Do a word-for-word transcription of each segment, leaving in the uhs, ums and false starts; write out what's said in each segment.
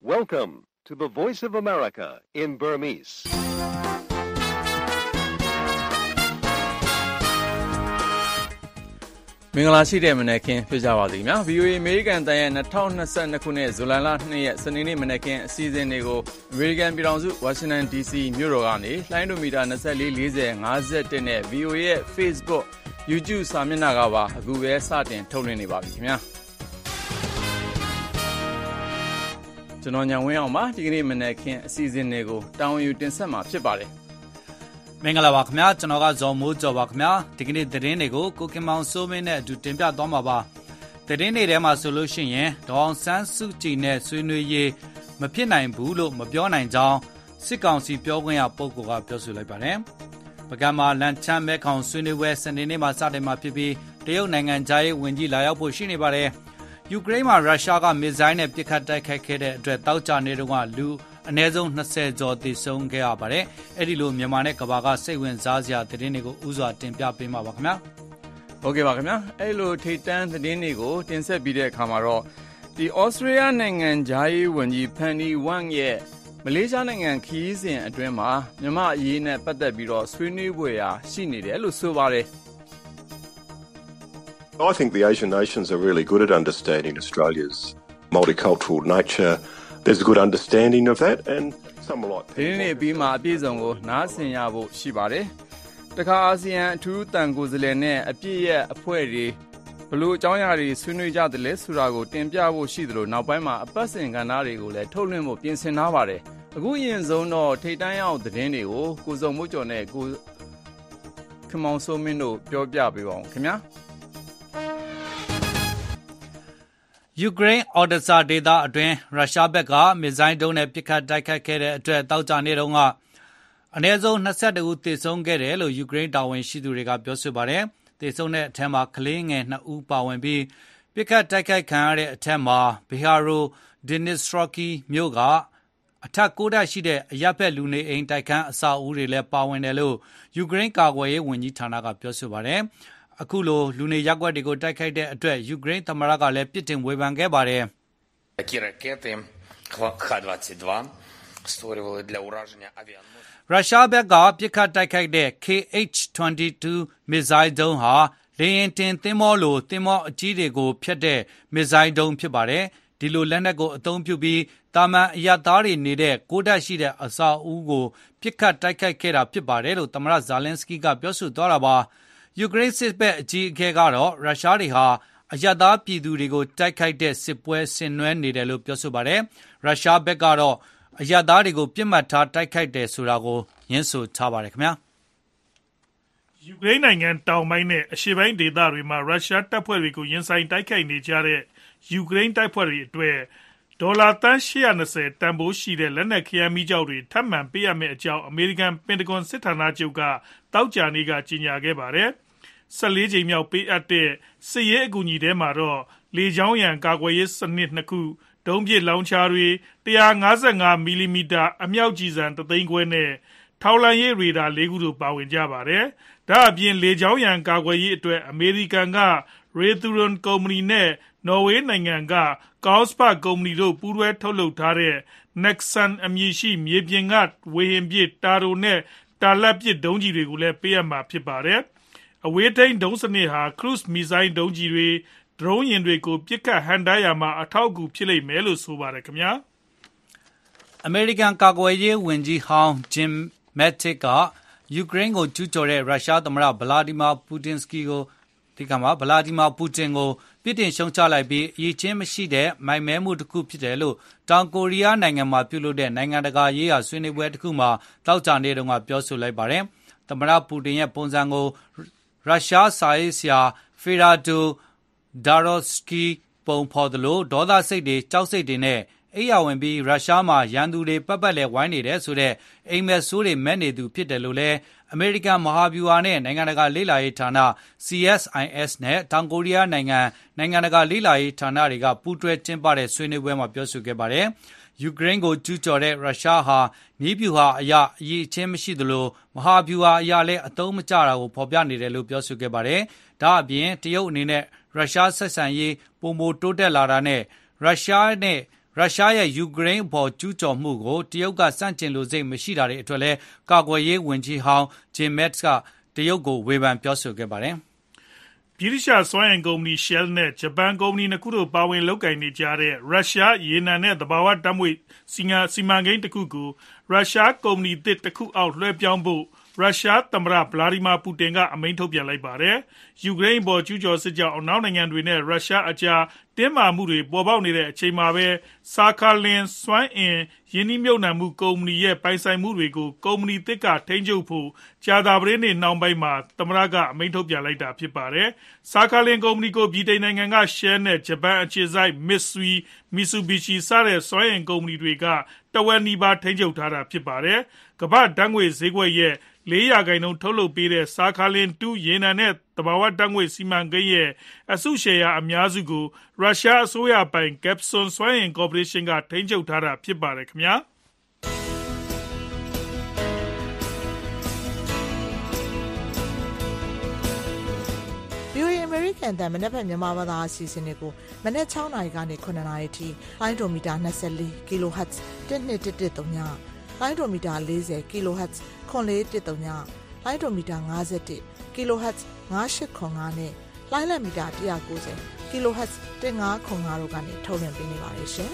Welcome to the Voice of America in Burmese. မင်္ဂလာရှိတဲ့မနက်ခင်းဖြစ်ကြပါသည်များ ဗီအိုအေ အမေရိကန်တန်ရဲ့၂၀၂၂ခုနှစ်ဇူလိုင်လ၂ရက်စနေနေ့မနက်ခင်းအစီအစဉ်တွေကိုအမေရိကန်ပြည်ထောင်စုဝါရှင်တန် ဒီစီမြို့တော်ကနေလှိုင်းဒိုမီတာ၂၄ ၄၀ ၅၁နဲ့ ဗီအိုအေရဲ့ Facebook YouTube စာမျက်နှာကပါအခုပဲစတင်ထုတ်လွှင့်နေပါပြီခင်ဗျာကျွန်တော်ညံဝင်းအောင်ပါဒီကနေ့မနက်ခင်းအစီအစဉ်တွေကိုတာဝန်ယူတင်ဆက်မှာဖြစ်ပါတယ်မင်္ဂလာပါခင်ဗျာကျွန်တော်ကဇော်မိုးကျော်ပါခင်ဗျာဒီကနေ့သတင်းတွေကိုကိုကင်မောင်စိုးမင်းနဲ့အတူတင်ပြသွားမှာပါသတင်းတွေထဲမှာဆိုလို့ရှိရင်ဒေါအောင်ဆန်းစုကြည်နဲ့ဆွေးနွေးရေးမဖြစ်နိုင်ဘူးလို့မပြောနိုင်ကြောင်းစစ်ကောင်စီပြောခွင့်ရပုဂ္ဂိုလ်ကပြောဆိုလိုက်ပါတယ်ပကံမှာလန်ချမ်းမဲခေါင်ဆွေးနွေးပွဲစနေနေ့မှာစတင်မှာဖြစ်ပြီးတရုတ်နိုင်ငံသားရေးဝန်ကြီးလာရောက်ဖို့ရှိနေပါတယ်ယူကရိန်းမှာရုရှားကမစ်ဇိုင်းနဲ့ပစ်ခတ်တိုက်ခိုက်ခဲ့တဲ့အတွက်တောက်ကြနေတော့ကလူအနည်းဆုံး၂၀ကျော်သေဆုံးခဲ့ရပါတယ်။အဲ့ဒီလိုမြန်မာနဲ့ကမ္ဘာကစိတ်ဝင်စားစရာသတင်းတွေကိုဥစွာတင်ပြပေးမှာပါခင်ဗျာ။ဟုတ်ကဲ့ပါခင်ဗျာ။အဲ့လိုထိတ်တန့်သတင်းတွေကိုတင်ဆက်ပြီးတဲ့အခါမှာတော့ဒီဩစတြေးလျနိုင်ငံဂျာယီဝန်ကြီးဖန်နီဝမ်ရဲ့မလေးရှားနိုင်ငံခီးစဉ်အတွင်းမှာမြန်မာအရေးနဲ့ပတ်သက်ပြီးတော့ဆွေးနွေးပွဲရာရှိနေတယ်လို့ဆိုပါတယ်။ I think the Asian nations are really good at understanding Australia's multicultural nature. There's a good understanding of that and some like ဒီနေ့ပြီးမှအပြည့်စုံကိုနားဆင်ရဖို့ရှိပါတယ်။တခါအာဆီယံအထူးတန်ကိုယ်စားလှယ်နဲ့အပြည့်ရဲ့အဖွဲ့တွေဘလို့အကြောင်းအရာတွေဆွေးနွေးကြတယ်လဲဆိုတာကိုတင်ပြဖို့ရှိသလိုနောက်ပိုင်းမှာအပတ်စဉ်ကဏ္ဍတွေကိုလည်းထုတ်လွှင့်ဖို့ပြင်ဆင်ထားပါတယ်။အခုအရင်ဆုံးတော့ထိတ်တန့်ရောက်သတင်းတွေကိုကိုစုံမိုးကျော်နဲ့ကိုခမောင်စိုးမင်းတို့ပြောပြပေးပါဦးခင်ဗျာ။ယူကရိန်းအော်ဒဆာဒေသအတွင်းရုရှားဘက်ကမစ်ဇိုင်းဒုံးနဲ့ပစ်ခတ်တိုက်ခိုက်ခဲ့တဲ့အတွက်တောက်ကြနေတော့ကအနည်းဆုံး၂၁ဦးသေဆုံးခဲ့တယ်လို့ယူကရိန်းတာဝန်ရှိသူတွေကပြောဆိုပါတယ်။သေဆုံးတဲ့အထက်မှာကလေးငယ်၂ဦးပါဝင်ပြီးပစ်ခတ်တိုက်ခိုက်ခံရတဲ့အထက်မှာဘီဟာရိုဒင်နစ်စထရကီမြို့ကအထက်၉ထပ်ရှိတဲ့အရပ်ဘက်လူနေအိမ်တိုက်ခန်းအဆောက်အဦတွေလည်းပါဝင်တယ်လို့ယူကရိန်းကာကွယ်ရေးဝန်ကြီးဌာနကပြောဆိုပါတယ်။အခုလိုလူနေရပ်ကွက်တွေကိုတိုက်ခိုက်တဲ့အတွက်ယူကရိန်းသမ္မတကလည်းပြစ်တင်ဝေဖန်ခဲ့ပါတယ်။ Такі ракети Х двадцять два створювали для ураження авіаносців. ရုရှားဘက်ကပစ်ခတ်တိုက်ခိုက်တဲ့ ကေ အိတ်ချ် ၂၂ မစ်ဇိုင်းဒုံးဟာလေယာဉ်တင်သင်္ဘောလိုသင်္ဘောအကြီးတွေကိုဖျက်တဲ့မစ်ဇိုင်းဒုံးဖြစ်ပါတယ်။ဒီလိုလက်နက်ကိုအသုံးပြုပြီးတာမန်အရပ်သားတွေနေတဲ့၉ထပ်ရှိတဲ့အဆောက်အဦကိုပစ်ခတ်တိုက်ခိုက်ခဲ့တာဖြစ်ပါတယ်လို့သမ္မတဇာလင်းစကီးကပြောဆိုသွားတာပါ။ယူကရိန်းစစ်ဘက်အကြီးအကဲကတော့ရုရှားတွေဟာအရပ်သားပြည်သူတွေကိုတိုက်ခိုက်တဲ့စစ်ပွဲဆင်နွှဲနေတယ်လို့ပြောဆိုပါတယ်။ရုရှားဘက်ကတော့အရပ်သားတွေကိုပြစ်မှတ်ထားတိုက်ခိုက်တယ်ဆိုတာကိုညှင်းဆိုထားပါတယ်ခင်ဗျာ။ယူကရိန်းနိုင်ငံတောင်ပိုင်းနဲ့အရှေ့ပိုင်းဒေသတွေမှာရုရှားတပ်ဖွဲ့တွေကိုရင်ဆိုင်တိုက်ခိုက်နေကြတဲ့ယူကရိန်းတပ်ဖွဲ့တွေအတွက်ဒေါ်လာသန်း၈၂၀တန်ဖိုးရှိတဲ့လက်နက်ခဲယမ်းမီးကျောက်တွေထပ်မံပေးရမယ့်အကြောင်းအမေရိကန်ပင်တဂွန်စစ်ဌာနချုပ်ကတောက်ကြနေ့ကကြေညာခဲ့ပါတယ်။၁၄ကြိမ်မြောက်ပေးအပ်တဲ့စစ်ရေးအကူအညီထဲမှာတော့လေကြောင်းရန်ကာကွယ်ရေးစနစ်နှစ်ခုဒုံးပစ်လောင်ချာတွေ၁၅၅မီလီမီတာအမြောက်ကြီးစံတသိန်းခွဲနဲ့ထောက်လှမ်းရေးရေဒါ၄ခုတို့ပါဝင်ကြပါတယ်။ဒါအပြင်လေကြောင်းရန်ကာကွယ်ရေးအတွက်အမေရိကန်ကရေသူရွန်ကုမ္ပဏီနဲ့နော်ဝေးနိုင်ငံကကောင်းစပတ်ကုမ္ပဏီတို့ပူးတွဲထုတ်လုပ်ထားတဲ့ Nexus အမည်ရှိမြေပြင်ကဝေဟင်ပစ်တာရိုနဲ့တာလတ်ပစ်ဒုံးကျည်တွေကိုလည်းပေးအပ်မှာဖြစ်ပါတယ်။အဝေးထိန်းဒုံးစနစ်ဟာ Cruise မစ်ဇိုင်းဒုံးကျည်တွေဒရုန်းယာဉ်တွေကိုပစ်ခတ်ဟန့်တားရာမှာအထောက်အကူဖြစ်လိမ့်မယ်လို့ဆိုပါတယ်ခင်ဗျာ။အမေရိကန်ကာကွယ်ရေးဝန်ကြီးဟောင်းဂျင်မက်တစ်ကယူကရိန်းကိုကျူးကျော်တဲ့ရုရှားသမ္မတဗလာဒီမာပူတင်စကီကိုဒီကမှာဗလာဒီမာပူတင်ကိုပြစ်တင်ရှုံချလိုက်ပြီးအရေးချင်းမရှိတဲ့မိုင်မဲမှုတစ်ခုဖြစ်တယ်လို့တောင်ကိုရီးယားနိုင်ငံမှာပြုလုပ်တဲ့နိုင်ငံတကာရေးရာဆွေးနွေးပွဲတစ်ခုမှာတောက်ကြနေတုန်းကပြောဆိုလိုက်ပါတယ်။သမ္မတပူတင်ရဲ့ပုံစံကိုရုရှားစာရေးဆရာဖေရာဒိုဒါရော့စကီပုံဖော်သလိုဒေါသစိတ်တွေကြောက်စိတ်တွေနဲ့အိယာဝင်ပြီးရုရှားမှာရန်သူတွေပတ်ပတ်လဲဝိုင်းနေတယ်ဆိုတဲ့အိမ်မက်ဆိုးတွေမဲ့နေသူဖြစ်တယ်လို့လည်းအမေရိကန်မဟာဗျူဟာနဲ့နိုင်ငံတကာလေ့လာရေးဌာန စီ အက်စ် အိုင် အက်စ် နဲ့တောင်ကိုရီးယားနိုင်ငံနိုင်ငံတကာလေ့လာရေးဌာနတွေကပူးတွဲကျင်းပတဲ့ဆွေးနွေးပွဲမှာပြောဆိုခဲ့ပါတယ်။ယူကရိန်းကိုကျူးကျော်တဲ့ရုရှားဟာနည်းဗျူဟာအရအရေးချင်းမရှိသလိုမဟာဗျူဟာအရလည်းအသုံးမကျတာကိုဖော်ပြနေတယ်လို့ပြောဆိုခဲ့ပါတယ်။ဒါအပြင်တရုတ်အနေနဲ့ရုရှားဆက်ဆံရေးပုံမတိုးတက်လာတာနဲ့ရုရှားနဲ့ရုရှားရဲ့ယူကရိန်းအပေါ်ကျူးကျော်မှုကိုတရုတ်ကစန့်ကျင်လိုစိတ်မရှိတာတွေအတွက်လည်းကာကွယ်ရေးဝန်ကြီးဟောင်းဂျင်မက်စ်ကတရုတ်ကိုဝေဖန်ပြောဆိုခဲ့ပါတယ်။ဗြိတိရှစွမ်းအင်ကုမ္ပဏီ Shell နဲ့ဂျပန်ကုမ္ပဏီနှစ်ခုတို့ပါဝင်လုပ်ကိုင်နေကြတဲ့ရုရှားရေနံနဲ့သဘာဝဓာတ်ငွေ့စီမံကိန်းတစ်ခုကိုရုရှားကုမ္ပဏီသစ်တစ်ခုအောက်လွှဲပြောင်းဖို့ရုရှားသမ္မတဗလာဒီမာပူတင်ကအမိန့်ထုတ်ပြန်လိုက်ပါတယ်။ယူကရိန်းပေါ်ကျူးကျော်စစ်ကြောင့်အနောက်နိုင်ငံတွေနဲ့ရုရှားအကြားတင်းမာမှုတွေပေါ်ပေါက်နေတဲ့အချိန်မှာပဲဆာခါလင်စွမ်းအင်ယင်းနှိမ့်မြုပ်နှံမှုကုမ္ပဏီရဲ့ပိုင်ဆိုင်မှုတွေကိုကုမ္ပဏီသစ်ကထိန်းချုပ်ဖို့ကြာသပတေးနေ့နှောင်းပိုင်းမှာသမ္မတကအမိန့်ထုတ်ပြန်လိုက်တာဖြစ်ပါတယ်။ဆာခါလင်ကုမ္ပဏီကိုဗြိတိန်နိုင်ငံက Shell နဲ့ဂျပန်အခြေစိုက် Mitsui Mitsubishi စတဲ့စွမ်းအင်ကုမ္ပဏီတွေကတဝက်နီးပါးထိန်းချုပ်ထားတာဖြစ်ပါတယ်။ကမ္ဘာ့ဓာတ်ငွေ့ဈေးကွက်ရဲ့လေးရာခိုင်နှုန်းထုတ်လုပ်ပေးတဲ့ဆာခါလင်တူရေနံနဲ့သဘာဝဓာတ်ငွေ့စီမံကိန်းရဲ့အစုရှယ်ယာအများစုကိုရုရှားအစိုးရပိုင် Gazprom စွမ်းအင်ကော်ပိုရေးရှင်းကထိန်းချုပ်ထားတာဖြစ်ပါတယ်ခင်ဗျာ။ VOA American တန်မနေ့ဖက်မြန်မာဘာသာအစီအစဉ်တွေကိုမနေ့၆နာရီကနေခုနှစ်နာရီထိလိုင်းဒိုမီတာ24 kHz တစ်နှစ်တစ်တစ်သုံးညလိုင်းဒိုမီတာ40 kHz ခွန်လေးတစ်သုံးညလိုင်းဒိုမီတာ51 kHz 9805နဲ့လိုင်းလက်မီတာ190 kHz 1505တို့ကနေထုတ်လွှင့်ပေးနေပါတယ်ရှင်။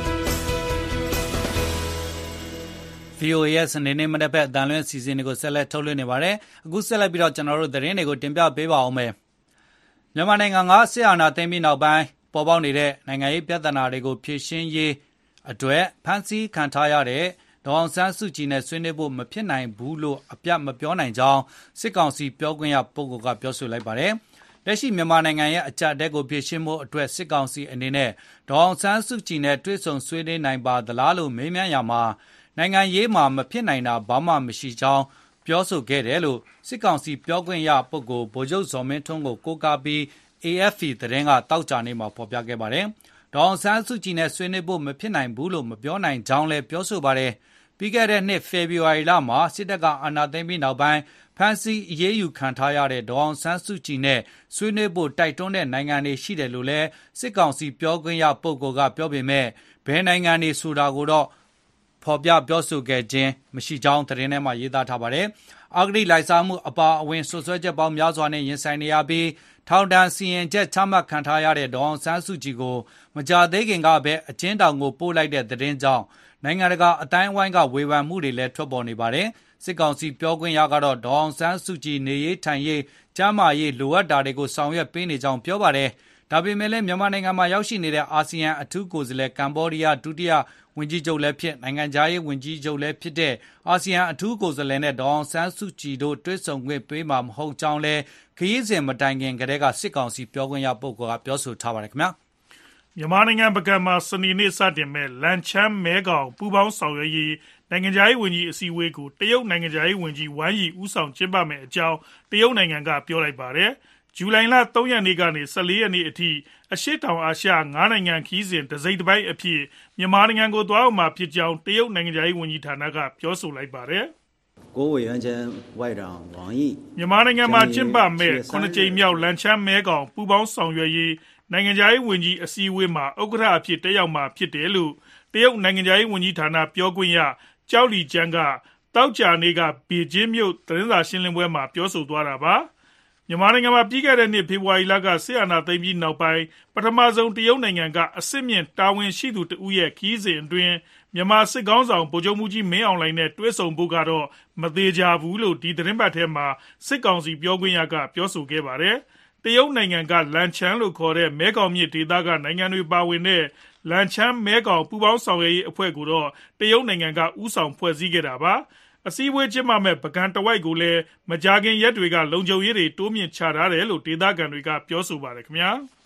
ဗီအိုအေ ရဲ့စနေနေ့မနေ့ဖက်အတန်လွှင့်အစီအစဉ်တွေကိုဆက်လက်ထုတ်လွှင့်နေပါတယ်။အခုဆက်လက်ပြီးတော့ကျွန်တော်တို့သတင်းတွေကိုတင်ပြပေးပါအောင်မယ်။မြန်မာနိုင်ငံကစစ်အာဏာသိမ်းပြီးနောက်ပိုင်းပေါ်ပေါက်နေတဲ့နိုင်ငံရေးပြဿနာတွေကိုဖြေရှင်းရေးအတွက်ဖမ်းဆီးခံထားရတဲ့ဒေါ်အောင်ဆန်းစုကြည်နဲ့ဆွေးနွေးဖို့မဖြစ်နိုင်ဘူးလို့အပြတ်မပြောနိုင်ကြောင်းစစ်ကောင်စီပြောခွင့်ရပုဂ္ဂိုလ်ကပြောဆိုလိုက်ပါတယ်။လက်ရှိမြန်မာနိုင်ငံရဲ့အကြအတဲကိုဖြေရှင်းဖို့အတွက်စစ်ကောင်စီအနေနဲ့ဒေါ်အောင်ဆန်းစုကြည်နဲ့တွေ့ဆုံဆွေးနွေးနိုင်ပါသလားလို့မေးမြန်းရမှာနိုင်ငံရေးမှာမဖြစ်နိုင်တာဘာမှမရှိကြောင်းပြောဆိုခဲ့တယ်လို့စစ်ကောင်စီပြောခွင့်ရပုဂ္ဂိုလ်ဗိုလ်ချုပ်ဇော်မင်းထွန်းကိုကိုးကားပြီး အေအက်ဖ်ပီ သတင်းကတောက်ကြနေမှာဖော်ပြခဲ့ပါတယ်။ဒေါ်အောင်ဆန်းစုကြည်နဲ့ဆွေးနွေးဖို့မဖြစ်နိုင်ဘူးလို့မပြောနိုင်ကြောင်းလည်းပြောဆိုပါတယ်။ပြီးခဲ့တဲ့နှစ်ဖေဖော်ဝါရီလမှာစစ်တပ်ကအာဏာသိမ်းပြီးနောက်ပိုင်းဖမ်းဆီးအရေးယူခံထားရတဲ့ဒေါ်အောင်ဆန်းစုကြည်နဲ့ဆွေးနွေးဖို့တိုက်တွန်းတဲ့နိုင်ငံတွေရှိတယ်လို့လည်းစစ်ကောင်စီပြောခွင့်ရပုဂ္ဂိုလ်ကပြောပေမဲ့ဘယ်နိုင်ငံတွေဆိုတာကိုတော့ဖော်ပြပြောဆိုခဲ့ခြင်းမရှိကြောင်းသတင်းထဲမှာရေးသားထားပါတယ်။အဂတိလိုက်စားမှုအပါအဝင်ဆွဆွဲချက်ပေါင်းများစွာနဲ့ရင်ဆိုင်နေရပြီးထောင်ဒဏ်စီရင်ချက်ချမှတ်ခံထားရတဲ့ဒေါ်အောင်ဆန်းစုကြည်ကိုမကြာသေးခင်ကပဲအကျဉ်းထောင်ကိုပို့လိုက်တဲ့သတင်းကြောင့်နိုင်ငံတကာအတိုင်းအဝိုင်းကဝေဖန်မှုတွေလည်းထွက်ပေါ်နေပါတယ်။စစ်ကောင်စီပြောခွင့်ရကတော့ဒေါ်အောင်ဆန်းစုကြည်နေရေးထိုင်ရေးကျန်းမာရေးလိုအပ်တာတွေကိုဆောင်ရွက်ပေးနေကြောင်းပြောပါတယ်။ဒါပေမဲ့လည်းမြန်မာနိုင်ငံမှာရောက်ရှိနေတဲ့အာဆီယံအထူးကိုယ်စားလှယ်ကမ္ဘောဒီးယားဒုတိယဝန်ကြီးချုပ်လည်းဖြစ်နိုင်ငံခြားရေးဝန်ကြီးချုပ်လည်းဖြစ်တဲ့အာဆီယံအထူးကိုယ်စားလှယ်နဲ့ဒေါ်အောင်ဆန်းစုကြည်တို့တွေ့ဆုံခွင့်ပေးမှာမဟုတ်ကြောင်းလည်းခရီးစဉ်မတိုင်ခင်ကတည်းကစစ်ကောင်စီပြောခွင့်ရပုဂ္ဂိုလ်ကပြောဆိုထားပါတယ်ခင်ဗျာ။မြန်မာနိုင်ငံပကံမှာစနေနေ့စတင်မဲ့လန်ချမ်းမဲကောင်ပူပေါင်းဆောင်ရွက်ရေးနိုင်ငံခြားရေးဝန်ကြီးအစည်းအဝေးကိုတရုတ်နိုင်ငံခြားရေးဝန်ကြီးဝမ်ယီဦးဆောင်ကျင်းပမယ်အကြောင်းတရုတ်နိုင်ငံကပြောလိုက်ပါတယ်။ဇူလိုင်လ၃ရက်နေ့ကနေ၁၄ရက်နေ့အထိအရှေ့တောင်အာရှ၅နိုင်ငံခီးစဉ်တစိမ့်တစ်ပိုင်းအဖြစ်မြန်မာနိုင်ငံကိုသွားရောက်မှာဖြစ်ကြောင်းတရုတ်နိုင်ငံခြားရေးဝန်ကြီးဌာနကပြောဆိုလိုက်ပါတယ်။ကိုဝေယန်ချန်ဝိုင်တောင်ဝမ်ယီမြန်မာနိုင်ငံမှာကျင်းပမဲ့ခုနှစ်ကြိမ်မြောက်လန်ချမ်းမဲကောင်ပူပေါင်းဆောင်ရွက်ရေးနိုင်ငံခြားရေးဝန်ကြီးအစည်းအဝေးမှာဥက္ကဋ္ဌအဖြစ်တက်ရောက်မှာဖြစ်တယ်လို့တရုတ်နိုင်ငံခြားရေးဝန်ကြီးဌာနပြောခွင့်ရကျောက်လီကျန်းကတောက်ကြနေ့ကဘေကျင်းမြို့သတင်းစာရှင်းလင်းပွဲမှာပြောဆိုသွားတာပါမြန်မာနိုင်ငံမှာပြီးခဲ့တဲ့နှစ်ဖေဖော်ဝါရီလကစစ်အာဏာသိမ်းပြီးနောက်ပိုင်းပထမဆုံးတရုတ်နိုင်ငံကအစစ်မြင့်တာဝန်ရှိသူတဦးရဲ့ခီးစဉ်အတွင်းမြန်မာစစ်ကောင်းဆောင်ဗိုလ်ချုပ်မှုကြီးမင်းအောင်လှိုင်နဲ့တွေ့ဆုံဖို့ကတော့မသေးကြဘူးလို့ဒီသတင်းပတ်ထဲမှာစစ်ကောင်စီပြောခွင့်ရကပြောဆိုခဲ့ပါတယ်တရုတ်နိုင်ငံကလန်ချန်းလို့ခေါ်တဲ့မဲခေါင်မြစ်ဒေသကနိုင်ငံတွေပါဝင်တဲ့လန်ချန်းမဲခေါင်ပူပေါင်းဆောင်ရွက်ရေးအဖွဲ့ကိုတော့တရုတ်နိုင်ငံကဥဆောင်ဖွဲ့စည်းခဲ့တာပါအစည်းအဝေးကျင်းပမဲ့ပကံတဝိုက်ကိုလည်းမကြာခင်ရက်တွေကလုံခြုံရေးတွေတိုးမြင့်ချထားတယ်လို့ဒေသခံတွေကပြောဆိုပါတယ်ခင်ဗျာ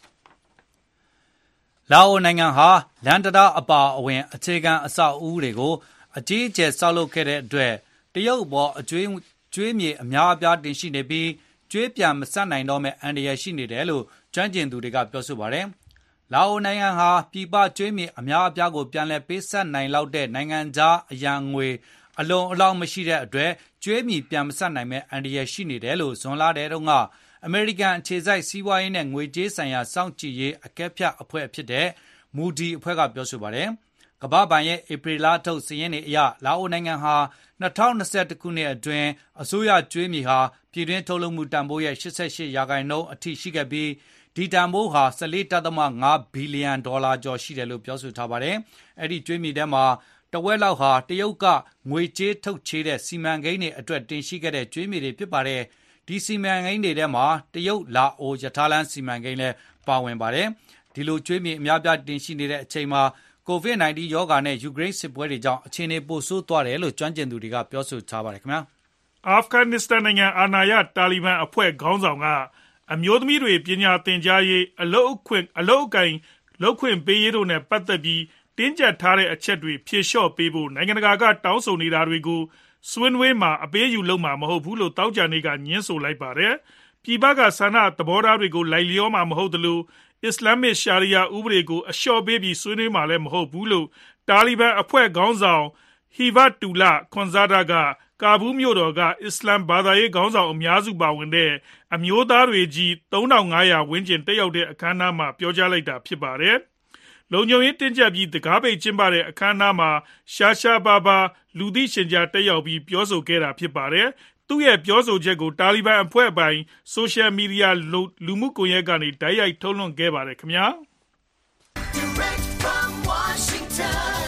လာအိုနိုင်ငံဟာလန်တရာအပါအဝင်အခြေခံအဆောက်အဦတွေကိုအကြီးအကျယ်ဆောက်လုပ်ခဲ့တဲ့အတွက်တရုတ်ဘောအကျွေးကျွေးမြေအများအပြားတင်ရှိနေပြီးကျွေးပြန်မဆက်နိုင်တော့မဲ့အန္တရာယ်ရှိနေတယ်လို့ကျွမ်းကျင်သူတွေကပြောဆိုပါတယ်လာအိုနိုင်ငံဟာပြည်ပကျွေးမြေအများအပြားကိုပြန်လည်ပေးဆက်နိုင်လောက်တဲ့နိုင်ငံခြားအရန်ငွေအလုံးအလောင်းမရှိတဲ့အတွက်ကျွေးမြေပြန်မဆက်နိုင်မဲ့အန္တရာယ်ရှိနေတယ်လို့ဇွန်လတဲ့တုန်းကအမေရိကန်အခြေစိုက်စီးပွားရေးနဲ့ငွေကြေးဆိုင်ရာစောင့်ကြည့်ရေးအကဲဖြတ်အဖွဲ့ဖြစ်တဲ့မူဒီအဖွဲ့ကပြောဆိုပါတယ်။ကမ္ဘာ့ဘဏ်ရဲ့ဧပြီလထုတ်စာရင်းတွေအရလာအိုနိုင်ငံဟာ၂၀၂၁ခုနှစ်အတွင်းအစိုးရကြွေးမြီဟာပြည်တွင်းထုတ်လုပ်မှုတန်ဖိုးရဲ့၈၈ရာခိုင်နှုန်းအထိရှိခဲ့ပြီးဒီတန်ဖိုးဟာ၁၄ဒသမ၅ဘီလီယံဒေါ်လာကျော်ရှိတယ်လို့ပြောဆိုထားပါတယ်။အဲ့ဒီကြွေးမြီထဲမှာတဝက်လောက်ဟာတရုတ်ကငွေကြေးထုတ်ချေးတဲ့စီမံကိန်းတွေအတွက်တင်ရှိခဲ့တဲ့ကြွေးမြီတွေဖြစ်ပါတယ်။ဒီစီမံကိန်းတွေထဲမှာတရုတ်လာအိုရထားလမ်းစီမံကိန်းလည်းပါဝင်ပါတယ်။ဒီလိုကြွေးမြီအများပြတင်ရှိနေတဲ့အချိန်မှာကိုဗစ် ၁၉ ရောဂါနဲ့ယူကရိန်းစစ်ပွဲတွေကြောင့်အခြေအနေပိုဆိုးသွားတယ်လို့ကျွမ်းကျင်သူတွေကပြောဆိုထားပါတယ်ခင်ဗျာ။အာဖဂန်နစ္စတန်နိုင်ငံအာဏာရတာလီဘန်အဖွဲ့ခေါင်းဆောင်ကအမျိုးသမီးတွေပညာသင်ကြားရေးအလုပ်အခွင့်အလုပ်အကင်လုပ်ခွင့်ပေးရေးတို့နဲ့ပတ်သက်ပြီးတင်းကျပ်ထားတဲ့အချက်တွေဖြေလျှော့ပေးဖို့နိုင်ငံတကာကတောင်းဆိုနေတာတွေကိုဆွေးနွေးမှာအပေးယူလုပ်မှာမဟုတ်ဘူးလို့တောက်ကြနေကညှင်းဆိုလိုက်ပါတယ်။ပြည်ပကဆန္ဒသဘောထားတွေကိုလိုက်လျောမှာမဟုတ်သလိုအစ္စလာမစ်ရှာရီယာဥပဒေကိုအလျှော့ပေးပြီးဆွေးနွေးမှာလည်းမဟုတ်ဘူးလို့တာလီဘန်အဖွဲ့ခေါင်းဆောင်ဟီဘတ်တူလာခွန်ဇာဒါကကာဘူးမြို့တော်ကအစ္စလမ်ဘာသာရေးခေါင်းဆောင်အများစုပါဝင်တဲ့အမျိုးသားတွေကြီးသုံးထောင်ငါးရာဝန်းကျင်တက်ရောက်တဲ့အခမ်းအနားမှာပြောကြားလိုက်တာဖြစ်ပါတယ်။လုံခြုံရေးတင်းကျပ်ပြီးတကားပိတ်ကျင်းပတဲ့အခမ်းအနားမှာရှာရှာဘာဘာလူသိရှင်ကြားတက်ရောက်ပြီးပြောဆိုခဲ့တာဖြစ်ပါတယ်။သူ့ရဲ့ပြောဆိုချက်ကိုတာလီဘန်အဖွဲ့ပိုင်ဆိုရှယ်မီဒီယာလူမှုကွန်ရက်ကနေတိုက်ရိုက်ထုတ်လွှင့်ခဲ့ပါတယ်ခင်ဗျာ။ Direct from Washington,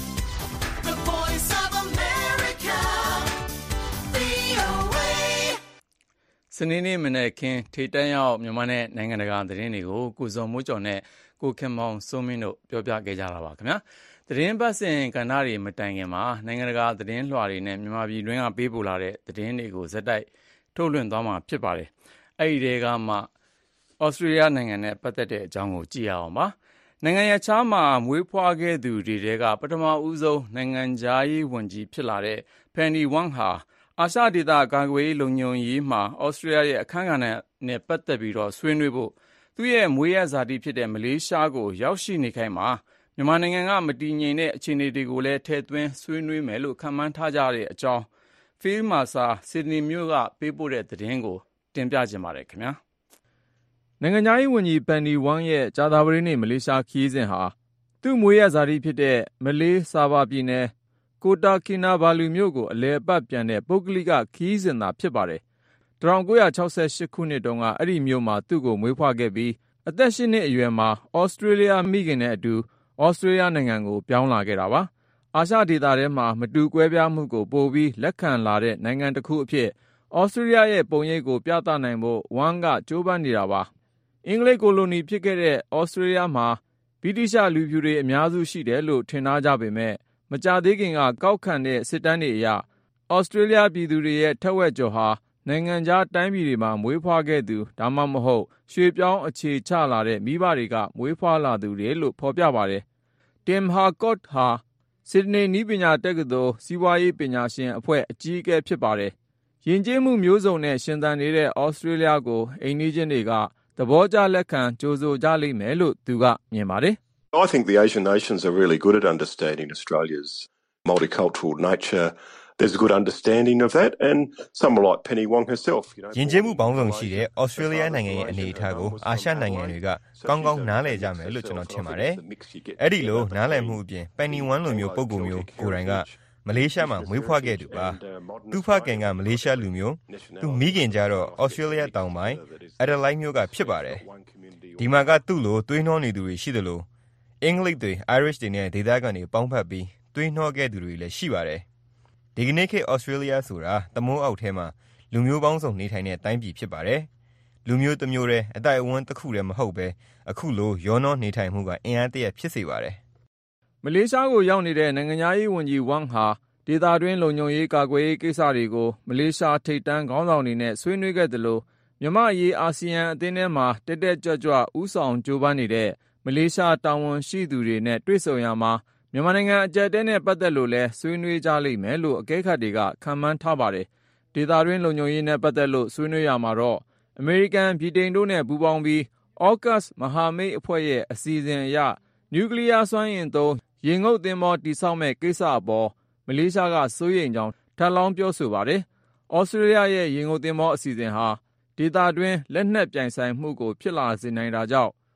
the voice of America, ဗွီအိုအေစနေနေ့မနေ့ကထိတန်းရောက်မြန်မာနဲ့နိုင်ငံတကာသတင်းတွေကိုကိုဇော်မိုးကျော်နဲ့ကိုခင်မောင်စိုးမင်းတို့ပြောပြခဲ့ကြတာပါခင်ဗျာ။သတင်းပတ်စဉ်ကဏ္ဍတွေမတိုင်ခင်မှာနိုင်ငံတကာသတင်းလွှာတွေနဲ့မြန်မာပြည်တွင်းကပေးပို့လာတဲ့သတင်းတွေကိုဇက်တိုက်ထုတ်လွှင့်သွားမှာဖြစ်ပါတယ်။အဲ့ဒီတဲကမှဩစတြေးလျနိုင်ငံနဲ့ပတ်သက်တဲ့အကြောင်းကိုကြည့်ရအောင်ပါ။နိုင်ငံရခြားမှာမွေးဖွားခဲ့သူတွေတဲကပထမဦးဆုံးနိုင်ငံသားရေးဝန်ကြီးဖြစ်လာတဲ့ Penny Wong ဟာအာရှဒေသကာကွယ်ရေးလုံခြုံရေးမှာဩစတြေးလျရဲ့အခမ်းကဏ္ဍနဲ့ပတ်သက်ပြီးတော့ဆွေးနွေးဖို့သူ့ရဲ့မွေးရဇာတိဖြစ်တဲ့မလေးရှားကိုရောက်ရှိနေခိုင်းမှာမြန်မာနိုင်ငံကမတည်ငြိမ်တဲ့အခြေအနေတွေကိုလည်းထည့်သွင်းဆွေးနွေးမယ်လို့ခန့်မှန်းထားကြတဲ့အကြောင်းဖိမာစာဆစ်ဒနီမြို့ကပေးပို့တဲ့သတင်းကိုတင်ပြခြင်းပါတယ်ခင်ဗျာနိုင်ငံသားရေးဝန်ကြီးပန်နီဝမ်ရဲ့ကြာသပတေးနေ့မလေးရှားခရီးစဉ်ဟာသူ့မွေးရဇာတိဖြစ်တဲ့မလေးဆာဘာပြည်နယ်ကိုတာကီနာဘာလူမြို့ကိုအလဲအပတ်ပြန်တဲ့ပုဂ္ဂလိကခရီးစဉ်သာဖြစ်ပါတယ်၁၉၆၈ခုနှစ်တုန်းကအဲ့ဒီမြို့မှာသူ့ကိုမွေးဖွားခဲ့ပြီးအသက်၈နှစ်အရွယ်မှာဩစတြေးလျမိခင်နဲ့အတူဩစတြေးလျနိုင်ငံကိုပြောင်းလာခဲ့တာပါအာရှဒေသထဲမှာမတူကွဲပြားမှုကိုပိုပြီးလက်ခံလာတဲ့နိုင်ငံတစ်ခုအဖြစ်ဩစတြေးလျရဲ့ပုံရိပ်ကိုပြသနိုင်ဖို့ဝမ်ကကြိုးပမ်းနေတာပါအင်္ဂလိပ်ကိုလိုနီဖြစ်ခဲ့တဲ့ဩစတြေးလျမှာဗြိတိရှလူဖြူတွေအများစုရှိတယ်လို့ထင်ထားကြပေမဲ့မကြာသေးခင်ကကောက်ခံတဲ့စစ်တမ်းတွေအရဩစတြေးလျပြည်သူတွေရဲ့ထက်ဝက်ကျော်ဟာနိုင်ငံခြားတိုင်းပြည်တွေမှာမွေးဖွားခဲ့သူဒါမှမဟုတ်ရွှေ့ပြောင်းအခြေချလာတဲ့မိဘတွေကမွေးဖွားလာသူတွေလို့ဖော်ပြပါတယ်။ Tim Harcourt ဟာဆစ်ဒနီနည်းပညာတက္ကသိုလ်စီးပွားရေးပညာရှင်အဖွဲ့အကြီးအကဲဖြစ်ပါတယ်။ယဉ်ကျေးမှုမျိုးစုံနဲ့ရှင်သန်နေတဲ့ဩစတြေးလျကိုအိမ်နီးချင်းတွေကသဘောကျလက်ခံကြိုဆိုကြလိမ့်မယ်လို့သူကမြင်ပါတယ်။ I think the Asian nations are really good at understanding Australia's multicultural nature.There's a good understanding of that, and someone like Penny Wong herself, you know. ယဉ်ကျေးမှုပေါင်းစုံရှိတဲ့ Australia နိုင်ငံရဲ့အနေအထားကိုအာရှနိုင်ငံတွေကကောင်းကောင်းနားလည်ကြမယ်လို့ကျွန်တော်ထင်ပါတယ်။အဲ့ဒီလိုနားလည်မှုအပြင် Penny Wong လိုမျိုးပုံကိုမျိုးကိုယ်တိုင်ကမလေးရှားမှာမွေးဖွားခဲ့သူပါ။သူ့ဖခင်ကမလေးရှားလူမျိုး၊သူမိခင်ကျတော့ Australia တောင်ပိုင်း Adelaide မြို့ကဖြစ်ပါတယ်။ဒီမှာကသူ့လိုသွေးနှောနေသူတွေရှိတယ်လို့အင်္ဂလိပ်တွေ Irish တွေနဲ့ဒေသခံတွေပေါင်းဖက်ပြီးသွေးနှောခဲ့သူတွေလည်းရှိပါတယ်။ဒီကနေ့ခေတ်ဩစတြေးလျဆိုတာတမိုးအောက်ထဲမှာလူမျိုးပေါင်းစုံနေထိုင်တဲ့တိုင်းပြည်ဖြစ်ပါတယ်။လူမျိုးတစ်မျိုးတည်းအတိုက်အဝန်းတစ်ခုတည်းမဟုတ်ပဲအခုလိုရောနှောနေထိုင်မှုကအင်အားတရဖြစ်စေပါတယ်။မလေးရှားကိုရောက်နေတဲ့နိုင်ငံသားရေးဝန်ကြီးဝမ်ဟာဒေသတွင်းလုံခြုံရေးကာကွယ်ရေးကိစ္စတွေကိုမလေးရှားထိပ်တန်းခေါင်းဆောင်တွေနဲ့ဆွေးနွေးခဲ့တယ်လို့မြန်မာရေးအာဆီယံအသင်းထဲမှာတက်တက်ကြွကြွဦးဆောင်ကြိုးပမ်းနေတဲ့မလေးရှားတာဝန်ရှိသူတွေနဲ့တွေ့ဆုံရမှာမြန်မာနိုင်ငံအကြက်တဲနဲ့ပတ်သက်လို့လဲဆွေးနွေးကြလိမ့်မယ်လို့အကဲခတ်တွေကခန့်မှန်းထားပါတယ်။ဒေသတွင်းလုံခြုံရေးနဲ့ပတ်သက်လို့ဆွေးနွေးရမှာတော့အမေရိကန်ဗြိတိန်တို့နဲ့ပူးပေါင်းပြီးအော့ကတ်စ်မဟာမိတ်အဖွဲ့ရဲ့အစီအစဉ်အရနျူကလ িয়ার စွမ်းအင်သုံးရေငုပ်သင်္ဘောတိစောက်မဲ့ကိစ္စအပေါ်မလေးရှားကစိုးရိမ်ကြောင်းထပ်လောင်းပြောဆိုပါတယ်။ဩစတြေးလျရဲ့ရေငုပ်သင်္ဘောအစီအစဉ်ဟာဒေသတွင်းလက်နက်ပြိုင်ဆိုင်မှုကိုဖြစ်လာစေနိုင်တာကြောင့်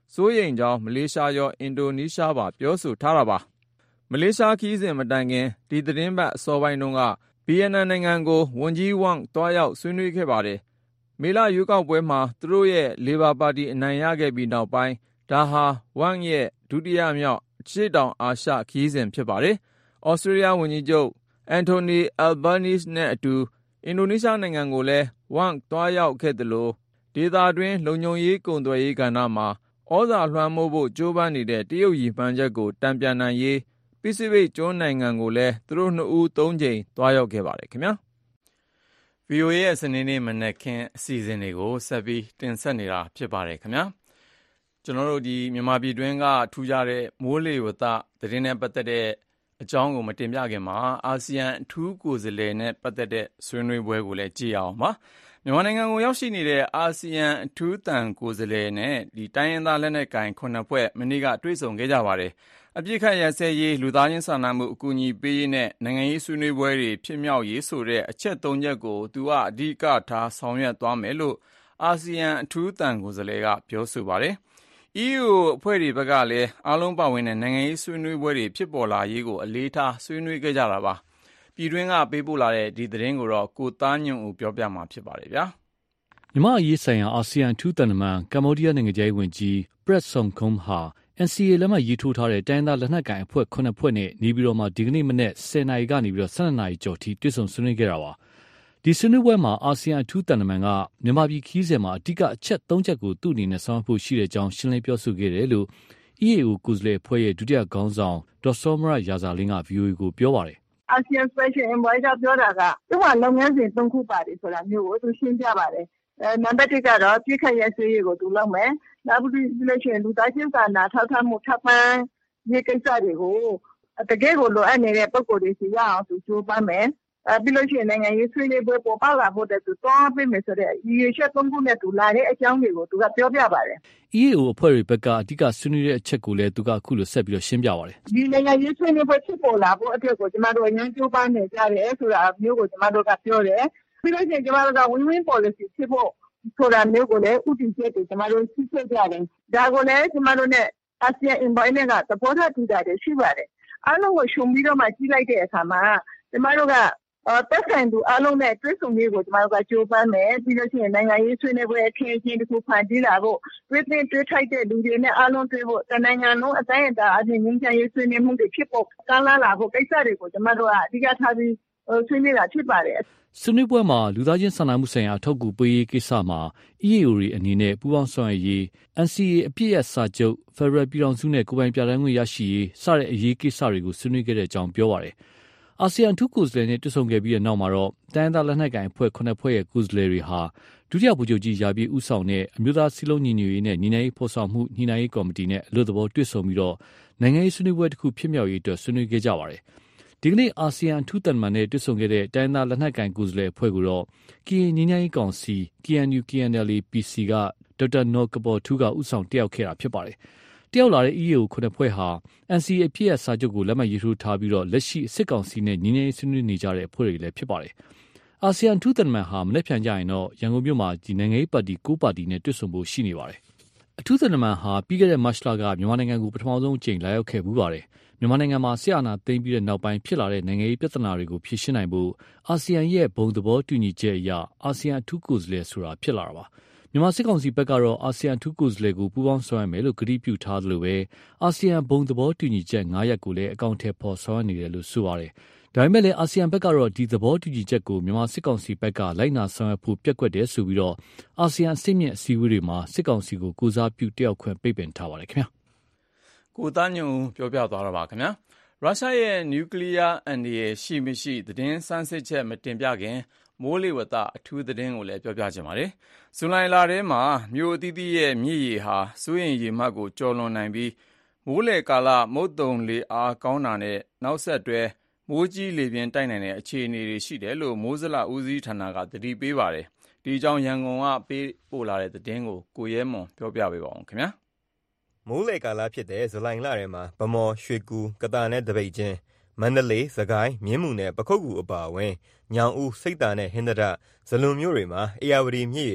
စိုးရိမ်ကြောင်းမလေးရှားရောအင်ဒိုနီးရှားပါပြောဆိုထားတာပါမလေးရှားခီးစဉ်မတိုင်ခင်ဒီသတင်းပတ်အစောပိုင်းတုန်းကဗီယက်နမ်နိုင်ငံကိုဝန်ကြီးဝမ်တွားရောက်ဆွေးနွေးခဲ့ပါတယ်မေလရွေးကောက်ပွဲမှာသူတို့ရဲ့လေဘာပါတီအနိုင်ရခဲ့ပြီးနောက်ပိုင်းဒါဟာဝမ်ရဲ့ဒုတိယမြောက်အရှေ့တောင်အာရှခီးစဉ်ဖြစ်ပါတယ်ဩစတြေးလျဝန်ကြီးချုပ်အန်တိုနီအယ်ဘာနီးစ်နဲ့အတူအင်ဒိုနီးရှားနိုင်ငံကိုလည်းဝမ်တွားရောက်ခဲ့တယ်လို့ဒေသတွင်းလုံခြုံရေးကုန်သွယ်ရေးကဏ္ဍမှာဩဇာလွှမ်းမိုးဖို့ကြိုးပမ်းနေတဲ့တရုတ်ရည်မှန်းချက်ကိုတံပြန်နိုင်ရေးပစိဖိတ်ကျွန်းနိုင်ငံကိုလည်းသူတို့နှစ်ဦးသုံးကြိမ်တွားရောက်ခဲ့ပါတယ်ခင်ဗျာ ဗွီအိုအေ ရဲ့စနေနေ့မနက်ခင်းအစီအစဉ်တွေကိုဆက်ပြီးတင်ဆက်နေတာဖြစ်ပါတယ်ခင်ဗျာကျွန်တော်တို့ဒီမြန်မာပြည်တွင်းကထူးခြားတဲ့မိုးလေဝသသတင်းနဲ့ပတ်သက်တဲ့အကြောင်းကိုမတင်ပြခင်မှာအာဆီယံအထူးကိုယ်စားလှယ်နဲ့ပတ်သက်တဲ့ဆွေးနွေးပွဲကိုလည်းကြည့်အောင်ပါမြန်မာနိုင်ငံကိုရောက်ရှိနေတဲ့အာဆီယံအထူးတန်ကိုယ်စားလှယ်နဲ့ဒီတိုင်းရင်းသားလက်နက်ကိုင်ခုနှစ်ဖွဲ့မနေ့ကတွေ့ဆုံခဲ့ကြပါတယ်အပြစ်ခတ်ရစဲရေးလူသားချင်းစာနာမှုအကူအညီပေးရေးနဲ့နိုင်ငံရေးဆွေးနွေးပွဲတွေဖြစ်မြောက်ရေးဆိုတဲ့အချက်သုံးချက်ကိုသူကအဓိကထားဆောင်ရွက်သွားမယ်လို့အာဆီယံအထူးတန်ကိုယ်စားလှယ်ကပြောဆိုပါတယ်အီးယူအဖွဲ့တွေဘက်ကလည်းအားလုံးပါဝင်တဲ့နိုင်ငံရေးဆွေးနွေးပွဲတွေဖြစ်ပေါ်လာရေးကိုအလေးထားဆွေးနွေးခဲ့ကြတာပါပြည်တွင်းကပေးပို့လာတဲ့ဒီသတင်းကိုတော့ကိုသားညွန့်ဦးပြောပြမှာဖြစ်ပါတယ်ဗျာမြန်မာအရေးဆိုင်ရာအာဆီယံအထူးတန်တမန်ကမ္ဘောဒီးယားနိုင်ငံသားဝန်ကြီး Prak Sokhonn ဟာ အန် စီ အေ လက်မှတ်ရေးထိုးထားတဲ့တိုင်းသားလက်နက်ကိုင်အဖွဲ့ခုနှစ်ဖွဲ့နဲ့နေပြည်တော်မှာဒီကနေ့မနက်ဆယ်နာရီကနေပြီးတော့ဆယ်နှစ်နာရီကျော်ထိတွေ့ဆုံဆွေးနွေးခဲ့တာပါဒီဆွေးနွေးပွဲမှာအာဆီယံအထူးတန်တမန်ကမြန်မာပြည်ခီးစဉ်မှာအဓိကအချက်သုံးချက်ကိုသူ့အနေနဲ့ဆောင်ရွက်ဖို့ရှိတဲ့အကြောင်းရှင်းလင်းပြောဆိုခဲ့တယ်လို့ အီး အေ အို ကိုယ်စားလှယ်အဖွဲ့ရဲ့ဒုတိယခေါင်းဆောင်ဒေါ်စောမရရာဇာလင်းက ဗွီအိုအေ ကိုပြောပါတယ်အာဆီယံ Special Envoy ကပြောတာကသူ့မှာလုပ်ငန်းစဉ်သုံးခုပါတယ်ဆိုတာမျိုးကိုသူရှင်းပြပါတယ်အဲနံပါတ်တစ်ကတော့ပြစ်ခတ်ရဆွေးရေးကိုသူလုပ်မယ်နောက်ပြီးလို့ရှိရင်လူသားချင်းစာနာထောက်ထားမှုထောက်ပံ့ရေးကိစ္စတွေကိုတကယ်ကိုလိုအပ်နေတဲ့ပုံကိုယ်တွေစီရအောင်သူကြိုးပမ်းမယ်အဲပြီးလို့ရှိရင်နိုင်ငံရေးဆွေးနွေးပွဲပေါ်ပေါက်လာဖို့တည်းသူတွန်းပေးမယ်ဆိုတဲ့ရည်ရွယ်ချက်သုံးခုနဲ့သူလာတဲ့အကြောင်းတွေကိုသူကပြောပြပါတယ်အီး အေ အို အဖွဲ့တွေဘက်ကအဓိကဆွေးနွေးတဲ့အချက်ကိုလည်းသူကအခုလိုဆက်ပြီးတော့ရှင်းပြပါတယ်ဒီနိုင်ငံရေးဆွေးနွေးပွဲဖြစ်ပေါ်လာဖို့အတွက်ကိုကျမတို့အရင်ကြိုးပမ်းနေကြတယ်ဆိုတာမျိုးကိုကျမတို့ကပြောတယ်ပြီးလို့ရှိရင်ကျမတို့က win-win policy ဖြစ်ဖို့ဆိုတာမျိုးကိုလည်းဥတည်ချက်တွေကျမတို့သိခဲ့ကြတယ်ဒါကိုလည်းကျမတို့နဲ့အာဆီယံ envoy နဲ့ကသဘောထားတူတာတွေရှိပါတယ်အားလုံးကိုရှုံပြီးတော့မှကြီးလိုက်တဲ့အခါမှာကျမတို့ကတက်ဆိုင်သူအားလုံးနဲ့တွဲဆုံရေးကိုကျမတို့ကကြိုးပမ်းမယ်ပြီးလို့ရှိရင်နိုင်ငံရေးဆွေးနွေးပွဲအခင်းအကျင်းတစ်ခုဖန်တီးလာဖို့တွဲတင်တွဲထိုက်တဲ့လူတွေနဲ့အားလုံးတွဲဖို့တနိုင်ငံလုံးအတိုင်းအတာအပြင်ငြိမ်းချမ်းရေးဆွေးနွေးမှုတွေဖြစ်ဖို့ကမ်းလှမ်းလာဖို့ကိစ္စတွေကိုကျမတို့ကအဓိကထားပြီးဆွေးနွေးတာဖြစ်ပါတယ်ဆွေးနွေးပွဲမှာလူသားချင်းစာနာမှုဆိုင်ရာအထောက်အကူပေးရေးကိစ္စမှာ အီး အေ အို တွေအနေနဲ့ပူးပေါင်းဆောင်ရွက်ရေး အန် စီ အေ အပြည့်ရဲ့စာချုပ်ဖက်ဒရယ်ပြည်ထောင်စုနဲ့ကိုယ်ပိုင်ပြဌာန်းခွင့်ရရှိရေးစတဲ့အရေးကိစ္စတွေကိုဆွေးနွေးခဲ့တဲ့အကြောင်းပြောပါတယ်။အာဆီယံအထူးကိုယ်စားလှယ်နဲ့တွေ့ဆုံခဲ့ပြီးတဲ့နောက်မှာတော့တိုင်းဒေသလက်နက်ကိုင်အဖွဲ့ခုနှစ်ဖွဲ့ရဲ့ကိုယ်စားလှယ်တွေဟာဒုတိယဗိုလ်ချုပ်ကြီးရာပြည့်ဦးဆောင်တဲ့အမျိုးသားစည်းလုံးညီညွတ်ရေးနဲ့ညီနိုင်ရေးဖော်ဆောင်မှုညီနိုင်ရေးကော်မတီနဲ့အလို့သဘောတွေ့ဆုံပြီးတော့နိုင်ငံရေးဆွေးနွေးပွဲတစ်ခုဖြစ်မြောက်ရေးအတွက်ဆွေးနွေးခဲ့ကြပါတယ်။ဒီကနေ့အာဆီယံအထူးတန်တမန်နဲ့တွေ့ဆုံခဲ့တဲ့တိုင်းဒေသလက်နက်ကိုင်ကိုယ်စားလှယ်အဖွဲ့ကိုတော့ကရင်ညီနိုင်ရေးကောင်စီ ကေအန်ယူ ကေအန်အယ်အေ ပီ စီ ကဒေါက်တာနော်ကပေါ်ထူးကဦးဆောင်တက်ရောက်ခဲ့တာဖြစ်ပါတယ်။တက်ရောက်လာတဲ့ အီး အေ အို ခုနှစ်ဖွဲ့ဟာ အန် စီ အေ အပြည့်ရဲ့စာချုပ်ကိုလက်မှတ်ရေးထိုးထားပြီးတော့လက်ရှိစစ်ကောင်စီနဲ့ညီနိုင်ရေးဆွေးနွေးနေကြတဲ့အဖွဲ့တွေလည်းဖြစ်ပါတယ်။အာဆီယံအထူးတန်တမန်ဟာမနေ့ပြန်ကြရင်တော့ရန်ကုန်မြို့မှာဒီနိုင်ငံရေးပါတီ၉ပါတီနဲ့တွေ့ဆုံဖို့ရှိနေပါတယ်။အထူးတန်တမန်ဟာပြီးခဲ့တဲ့မတ်လကမြန်မာနိုင်ငံကိုပထမဆုံးအကြိမ်လာရောက်ခဲ့ဘူးပါတယ်။မြန်မာနိုင်ငံမှာဆီအာဏာသိမ်းပြီးတဲ့နောက်ပိုင်းဖြစ်လာတဲ့နိုင်ငံရေးပြဿနာတွေကိုဖြေရှင်းနိုင်ဖို့အာဆီယံရဲ့ဘုံသဘောတူညီချက်အရအာဆီယံအထူးကိုယ်စားလှယ်ဆိုတာဖြစ်လာတာပါ။မြန်မာစစ်ကောင်စီဘက်ကတော့အာဆီယံအထူးကိုယ်စားလှယ်ကိုပူးပေါင်းဆောင်ရွက်မယ်လို့ကတိပြုထားသလိုပဲအာဆီယံဘုံသဘောတူညီချက်၅ရပ်ကိုလည်းအကောင့်ထဲပေါ်ဆောင်ရွက်နေတယ်လို့ဆိုပါတယ်။ဒါပေမဲ့လည်းအာဆီယံဘက်ကတော့ဒီသဘောတူညီချက်ကိုမြန်မာစစ်ကောင်စီဘက်ကလိုက်နာဆောင်ရွက်ဖို့ပျက်ကွက်တယ်ဆိုပြီးတော့အာဆီယံအဆင့်မြင့်အစည်းအဝေးတွေမှာစစ်ကောင်စီကိုကိုစားပြုတက်ရောက်ခွင့်ပိတ်ပင်ထားပါတယ်ခင်ဗျာ။ကိုသားညွန့်ပြောပြသွားတာပါခင်ဗျာ။ရုရှားရဲ့နျူကလ িয়ার အန္တရာယ်ရှိမရှိသတင်းစမ်းစစ်ချက်မတင်ပြခင်မိုးလေဝသအထူးသတင်းကိုလည်းပြောပြချင်ပါတယ်။ဇူလိုင်လထဲမှာမြို့အသီးသီးရဲ့မြစ်ရေဟာစိုးရိမ်ရေမှတ်ကိုကျော်လွန်နိုင်ပြီးမိုးလေကာလမုတ်တုံလေအားကောင်းတာနဲ့နောက်ဆက်တွဲမိုးကြီးလေပြင်းတိုက်နိုင်တဲ့အခြေအနေတွေရှိတယ်လို့မိုးဇလဦးစီးဌာနကသတိပေးပါတယ်။ဒီအကြောင်းရန်ကုန်ကပေးပို့လာတဲ့သတင်းကိုကိုရဲမွန်ပြောပြပေးပါအောင်ခင်ဗျာ။မိုးလေကာလဖြစ်တဲ့ဇူလိုင်လထဲမှာဗမော်ရွှေကူကတာနဲ့တပိတ်ချင်းမန္တလေးစကိုင်းမြင်းမူနဲ့ပခုတ်ကူအပါအဝင်ညောင်ဦးစိတ်တာနဲ့ဟင်္သာတဇလွန်မြို့တွေမှာအေယာဝတီမြစ်ရေ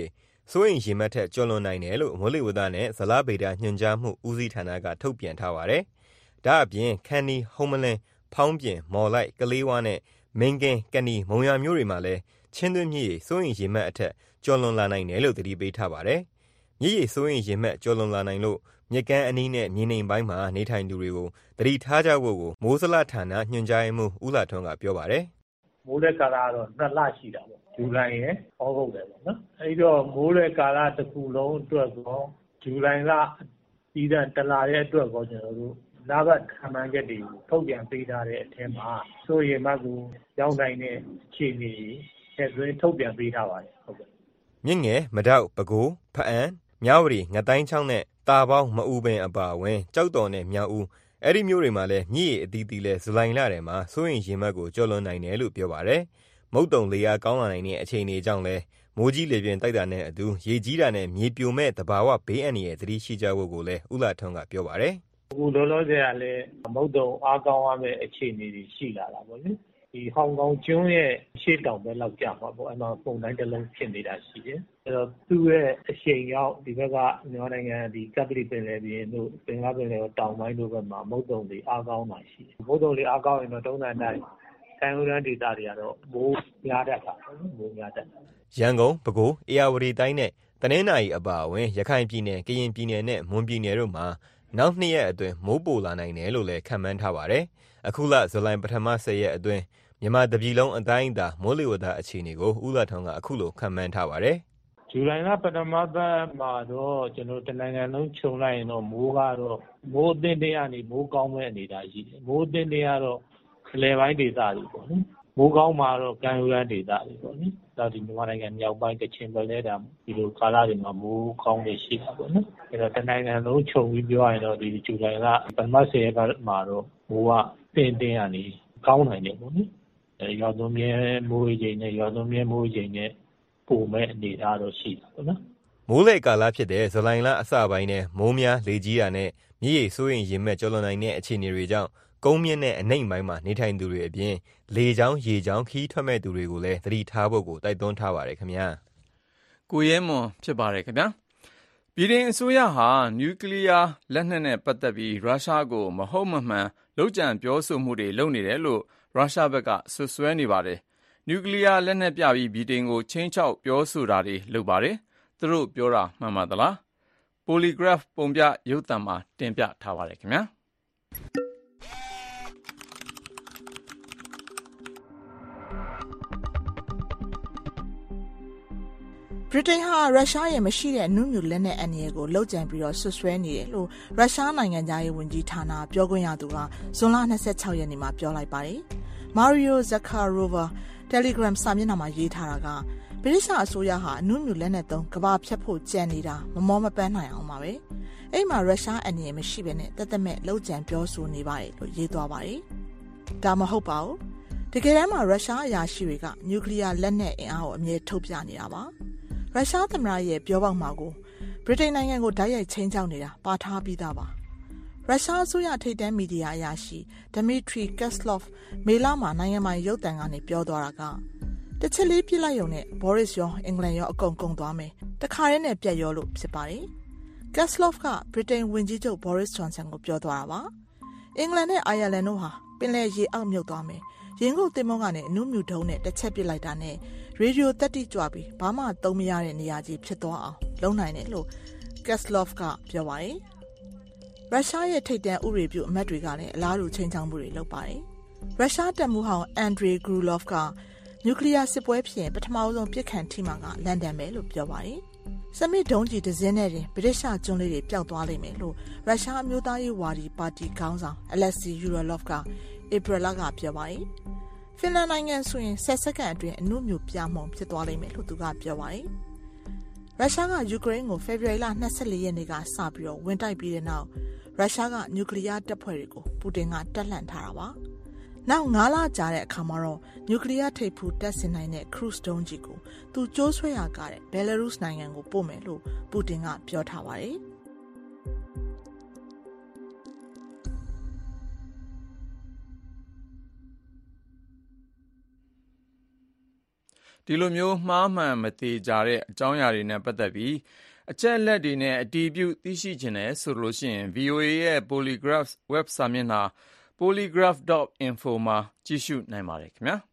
စိုးရင်ရေမှတ်ထက်ကျော်လွန်နိုင်တယ်လို့မိုးလေဝသနဲ့ဇလဗေဒညွှန်ကြားမှုဦးစီးဌာနကထုတ်ပြန်ထားပါတယ်။ဒါအပြင်ခန္တီဟုံးမလင်းဖောင်းပြင်မော်လိုက်ကလေးဝါနဲ့မင်းကင်းကနီမုံရမျိုးတွေမှာလည်းချင်းသွင်းမြစ်ရေစိုးရင်ရေမှတ်အထက်ကျော်လွန်လာနိုင်တယ်လို့သတိပေးထားပါတယ်။မြစ်ရေစိုးရင်ရေမှတ်ကျော်လွန်လာနိုင်လို့မြစ်ကမ်းအနီးနဲ့မြေနိမ့်ပိုင်းမှာနေထိုင်သူတွေကိုသတိထားကြဖို့ကိုမိုးဇလဌာနညွှန်ကြားရေးမှူးဦးလာထွန်းကပြောပါတယ်။မိုးလေကာလကတော့နှစ်လရှိတာပေါ့။ဇူလိုင်ရယ်ဩဂုတ်ရယ်ပေါ့နော်။အဲဒီတော့မိုးလေကာလတစ်ခုလုံးအတွက်ကောဇူလိုင်လပြီးတဲ့တလရဲ့အတွက်ကောကျွန်တော်တို့လာဘတ်ခံမှန်းချက်တွေထုတ်ပြန်ပေးထားတဲ့အထက်မှာစိုးရိမ်မှကိုရောက်နိုင်တဲ့အခြေအနေတွေအဲဆိုရင်ထုတ်ပြန်ပေးထားပါတယ်ဟုတ်ကဲ့မြင့်ငယ်မဒေါက်ပဲခူးဖအံမြဝတီငတိုင်းချောင်းနဲ့တာပေါင်းမအူပင်အပါဝင်ကြောက်တော်နဲ့မြောက်ဦးအဲ့ဒီမျိုးတွေမှာလည်းမြစ်ရည်အသီးသီးလဲဇူလိုင်လထဲမှာစိုးရင်ရင်မတ်ကိုကျော်လွန်နိုင်တယ်လို့ပြောပါတယ်မုတ်တုံလေယာကောင်းလာနိုင်တဲ့အခြေအနေကြောင့်လဲမိုးကြီးလေပြင်းတိုက်တာနဲ့အတူရေကြီးတာနဲ့မြေပြိုမဲ့တဘာဝဘေးအန္တရာယ်သတိရှိကြဖို့ကိုလည်းဦးလာထွန်းကပြောပါတယ်အခုလောလောဆယ်ကလည်းမုတ်တုံအားကောင်းရမယ့်အခြေအနေတွေရှိလာတာပေါ့လေဒီဟောင်ကောင်ကျွန်းရဲ့ရှေ့တောင်ဘက်လောက်ကြာမှာပေါ့အဲ့မှာပုံတိုင်းတစ်လုံးဖြစ်နေတာရှိတယ်အဲ့တော့သူ့ရဲ့အရှိန်ရောက်ဒီဘက်ကမြန်မာနိုင်ငံဒီကပ္ပလီပင်လယ်ပြင်တို့ပင်လယ်ပင်လယ်တောင်ပိုင်းတို့ဘက်မှာမုတ်တုံတွေအားကောင်းတာရှိတယ်မုတ်တုံတွေအားကောင်းရင်တော့တုံးတန်တိုင်းကမ်းရိုးတန်းဒေသတွေကတော့မိုးများတတ်တာမိုးများတတ်တာရန်ကုန်ပဲခူးအေရဝတီတိုင်းနဲ့တနင်္သာရီအပါအဝင်ရခိုင်ပြည်နယ်ကရင်ပြည်နယ်နဲ့မွန်ပြည်နယ်တို့မှာနောက်နှစ်ရက်အတွင်းမိုးပိုလာနိုင်တယ်လို့လည်းခန့်မှန်းထားပါတယ်အခုလဇူလိုင်ပထမဆယ်ရက်အတွင်းမြန်မာတပြည်လုံးအတိုင်းအတာမိုးလေဝသအခြေအနေကိုဦးလာထောင်ကအခုလိုခန့်မှန်းထားပါတယ်။ဇူလိုင်လပထမပတ်မှာတော့ကျွန်တော်တနိုင်ငံလုံးခြုံလိုက်ရင်တော့မိုးကတော့မိုးအသင့်တရားနေမိုးကောင်းမဲ့အနေအထားရှိတယ်။မိုးအသင့်တရားတော့အလယ်ပိုင်းဒေသတွေပေါ့နော်။မိုးကောင်းမှာတော့ကမ်းရိုးတန်းဒေသတွေပေါ့နော်။ဒါဒီမြန်မာနိုင်ငံမြောက်ပိုင်းကချင်ပြည်နယ်တာဒီလိုကာလတွေမှာမိုးကောင်းနေရှိတာပေါ့နော်။အဲတော့တနိုင်ငံလုံးခြုံပြီးပြောရရင်တော့ဒီဇူလိုင်လပထမဆယ်ရက်မှာတော့မိုးကသင့်တရားနေကောင်းနိုင်တယ်ပေါ့နော်။ရွာသွန်းမြဲမိုးရိမ်နဲ့ရွာသွန်းမြဲမိုးရိမ်နဲ့ပုံမဲ့အနေထားတော့ရှိတာပေါ့နော်မိုးလေကာလဖြစ်တဲ့ဇူလိုင်လအစပိုင်းနဲ့မိုးများလေကြီးတာနဲ့မြစ်ရေစိုးရင်ရင်မဲ့ကျော်လွန်နိုင်တဲ့အခြေအနေတွေကြောင့်ကုန်းမြင့်နဲ့အနိမ့်ပိုင်းမှာနေထိုင်သူတွေအပြင်လေချောင်းရေချောင်းခီးထွက်မဲ့သူတွေကိုလည်းသတိထားဖို့ကိုတိုက်တွန်းထားပါတယ်ခင်ဗျာကိုရဲမွန်ဖြစ်ပါတယ်ခင်ဗျာပြည်တွင်းအစိုးရဟာနျူကလ িয়ার လက်နက်နဲ့ပတ်သက်ပြီးရုရှားကိုမဟုတ်မမှန်လုပ်ကြံပြောဆိုမှုတွေလုပ်နေတယ်လို့ရုရှားဘက်ကဆွဆွဲနေပါတယ်။နျူကလ িয়ার လက်နက်ပြပြီးဗြိတိန်ကိုချင်းချောက်ပြောဆိုတာတွေလုပ်ပါတယ်။သူတို့ပြောတာမှန်ပါသလား။ Polygraph ပုံပြရုပ်သံမှာတင်ပြထားပါတယ်ခင်ဗျာဗြိတိန်ဟာရုရှားရဲ့မရှိတဲ့နုမြူလက်နက်အန္တရာယ်ကိုလှုပ်ကြံပြီးတော့ဆွဆွဲနေတယ်လို့ရုရှားနိုင်ငံသားရေးဝန်ကြီးဌာနပြောခွင့်ရသူကဇွန်လ၂၆ရက်နေ့မှာပြောလိုက်ပါတယ်။ Mario Zakharova Telegram စာမျက်နှာမှာရေးထားတာကဗြိတိရှအစိုးရဟာနုမြူလက်နက်သုံးကဘာဖြတ်ဖို့ကြံနေတာမမောမပန်းနိုင်အောင်ပါပဲ။အဲ့မှာရုရှားအန္တရာယ်မရှိဘဲနဲ့တက်တက်မဲ့လှုပ်ကြံပြောဆိုနေပါတယ်လို့ရေးသွားပါတယ်။ဒါမဟုတ်ပါဘူး။တကယ်တမ်းမှာရုရှားအရာရှိတွေကနျူကလ িয়ার လက်နက်အင်အားကိုအမြဲထုတ်ပြနေတာပါ။ရုရှားသမ္မတရဲ့ပြောပေါက်မှာကိုဗြိတိန်နိုင်ငံကိုဓာတ်ရိုက်ချင်းချောက်နေတာပါထားပြီးသားပါရုရှားအစိုးရထိပ်တန်းမီဒီယာအရာရှိ Dmitry Kozlov မေလမှာနိုင်ငံပိုင်ရုပ်သံကနေပြောသွားတာကတစ်ချက်လေးပြစ်လိုက်ရုံနဲ့ Boris ရောအင်္ဂလန်ရောအကုန်ကုန်သွားမယ်တခါတည်းနဲ့ပြတ်ရောလို့ဖြစ်ပါတယ် Kozlov ကဗြိတိန်ဝန်ကြီးချုပ် Boris Johnson ကိုပြောသွားတာပါအင်္ဂလန်နဲ့အိုင်ယာလန်တို့ဟာပင်လယ်ရေအောက်မြုပ်သွားမယ်ရင်ကုန်တင်မုံကနေအနုမြူထုံးနဲ့တစ်ချက်ပစ်လိုက်တာနဲ့ရေဒီယိုတက်တိကြွပြီးဘာမှသုံးမရတဲ့နေရာကြီးဖြစ်သွားအောင်လုပ်နိုင်တယ်လို့ Kozlov ကပြောပါတယ်ရုရှားရဲ့ထိပ်တန်းဥရေပြုအမတ်တွေကလည်းအလားတူချိန်ချောင်းမှုတွေလုပ်ပါတယ်ရုရှားတပ်မှူးဟောင်း Andrei Grulov ကနျူကလ িয়ার စစ်ပွဲဖြစ်ရင်ပထမဆုံးပြစ်ခတ်ထိမှကလန်ဒန်ပဲလို့ပြောပါတယ်စမစ်ဒုံးကြီးဒဇင်းနဲ့တင်ဗြိတိရှကျွန်းလေးတွေပျောက်သွားလိမ့်မယ်လို့ရုရှားအမျိုးသားရေးဝါဒီပါတီခေါင်းဆောင် Alexei Uralov ကဧပြီလကပြောပါတယ်ဖင်လန်နိုင်ငံဆိုရင်ဆယ်စက္ကန့်အတွင်းအနုမြူပြမှုံဖြစ်သွားလိမ့်မယ်လို့သူကပြောပါတယ်ရုရှားကယူကရိန်းကိုဖေဖော်ဝါရီလ၂၄ရက်နေ့ကစပြီးတော့ဝင်တိုက်ပြီးတဲ့နောက်ရုရှားကနျူကလ িয়ার တပ်ဖွဲ့တွေကိုပူတင်ကတက်လှန့်ထားတာပါနောက်၅လကြာတဲ့အခါမှာတော့နျူကလ িয়ার ထိပ်ဖူးတက်ဆင်နိုင်တဲ့ခရုစ်ဒုံးကြီးကိုသူကျိုးဆွဲရကားတဲ့ဘယ်လာရုစ်နိုင်ငံကိုပို့မယ်လို့ပူတင်ကပြောထားပါတယ်ဒီလိုမျိုးမှားမှန်မသေးကြတဲ့အကြောင်းအရာတွေနဲ့ပတ်သက်ပြီးအချက်အလက်တွေနဲ့အတည်ပြုသိရှိခြင်းနဲ့ဆိုလို့ရှိရင် ဗွီအိုအေ ရဲ့ Polygraph web စာမျက်နှာ polygraph dot info မှာကြည့်ရှုနိုင်ပါတယ်ခင်ဗျာ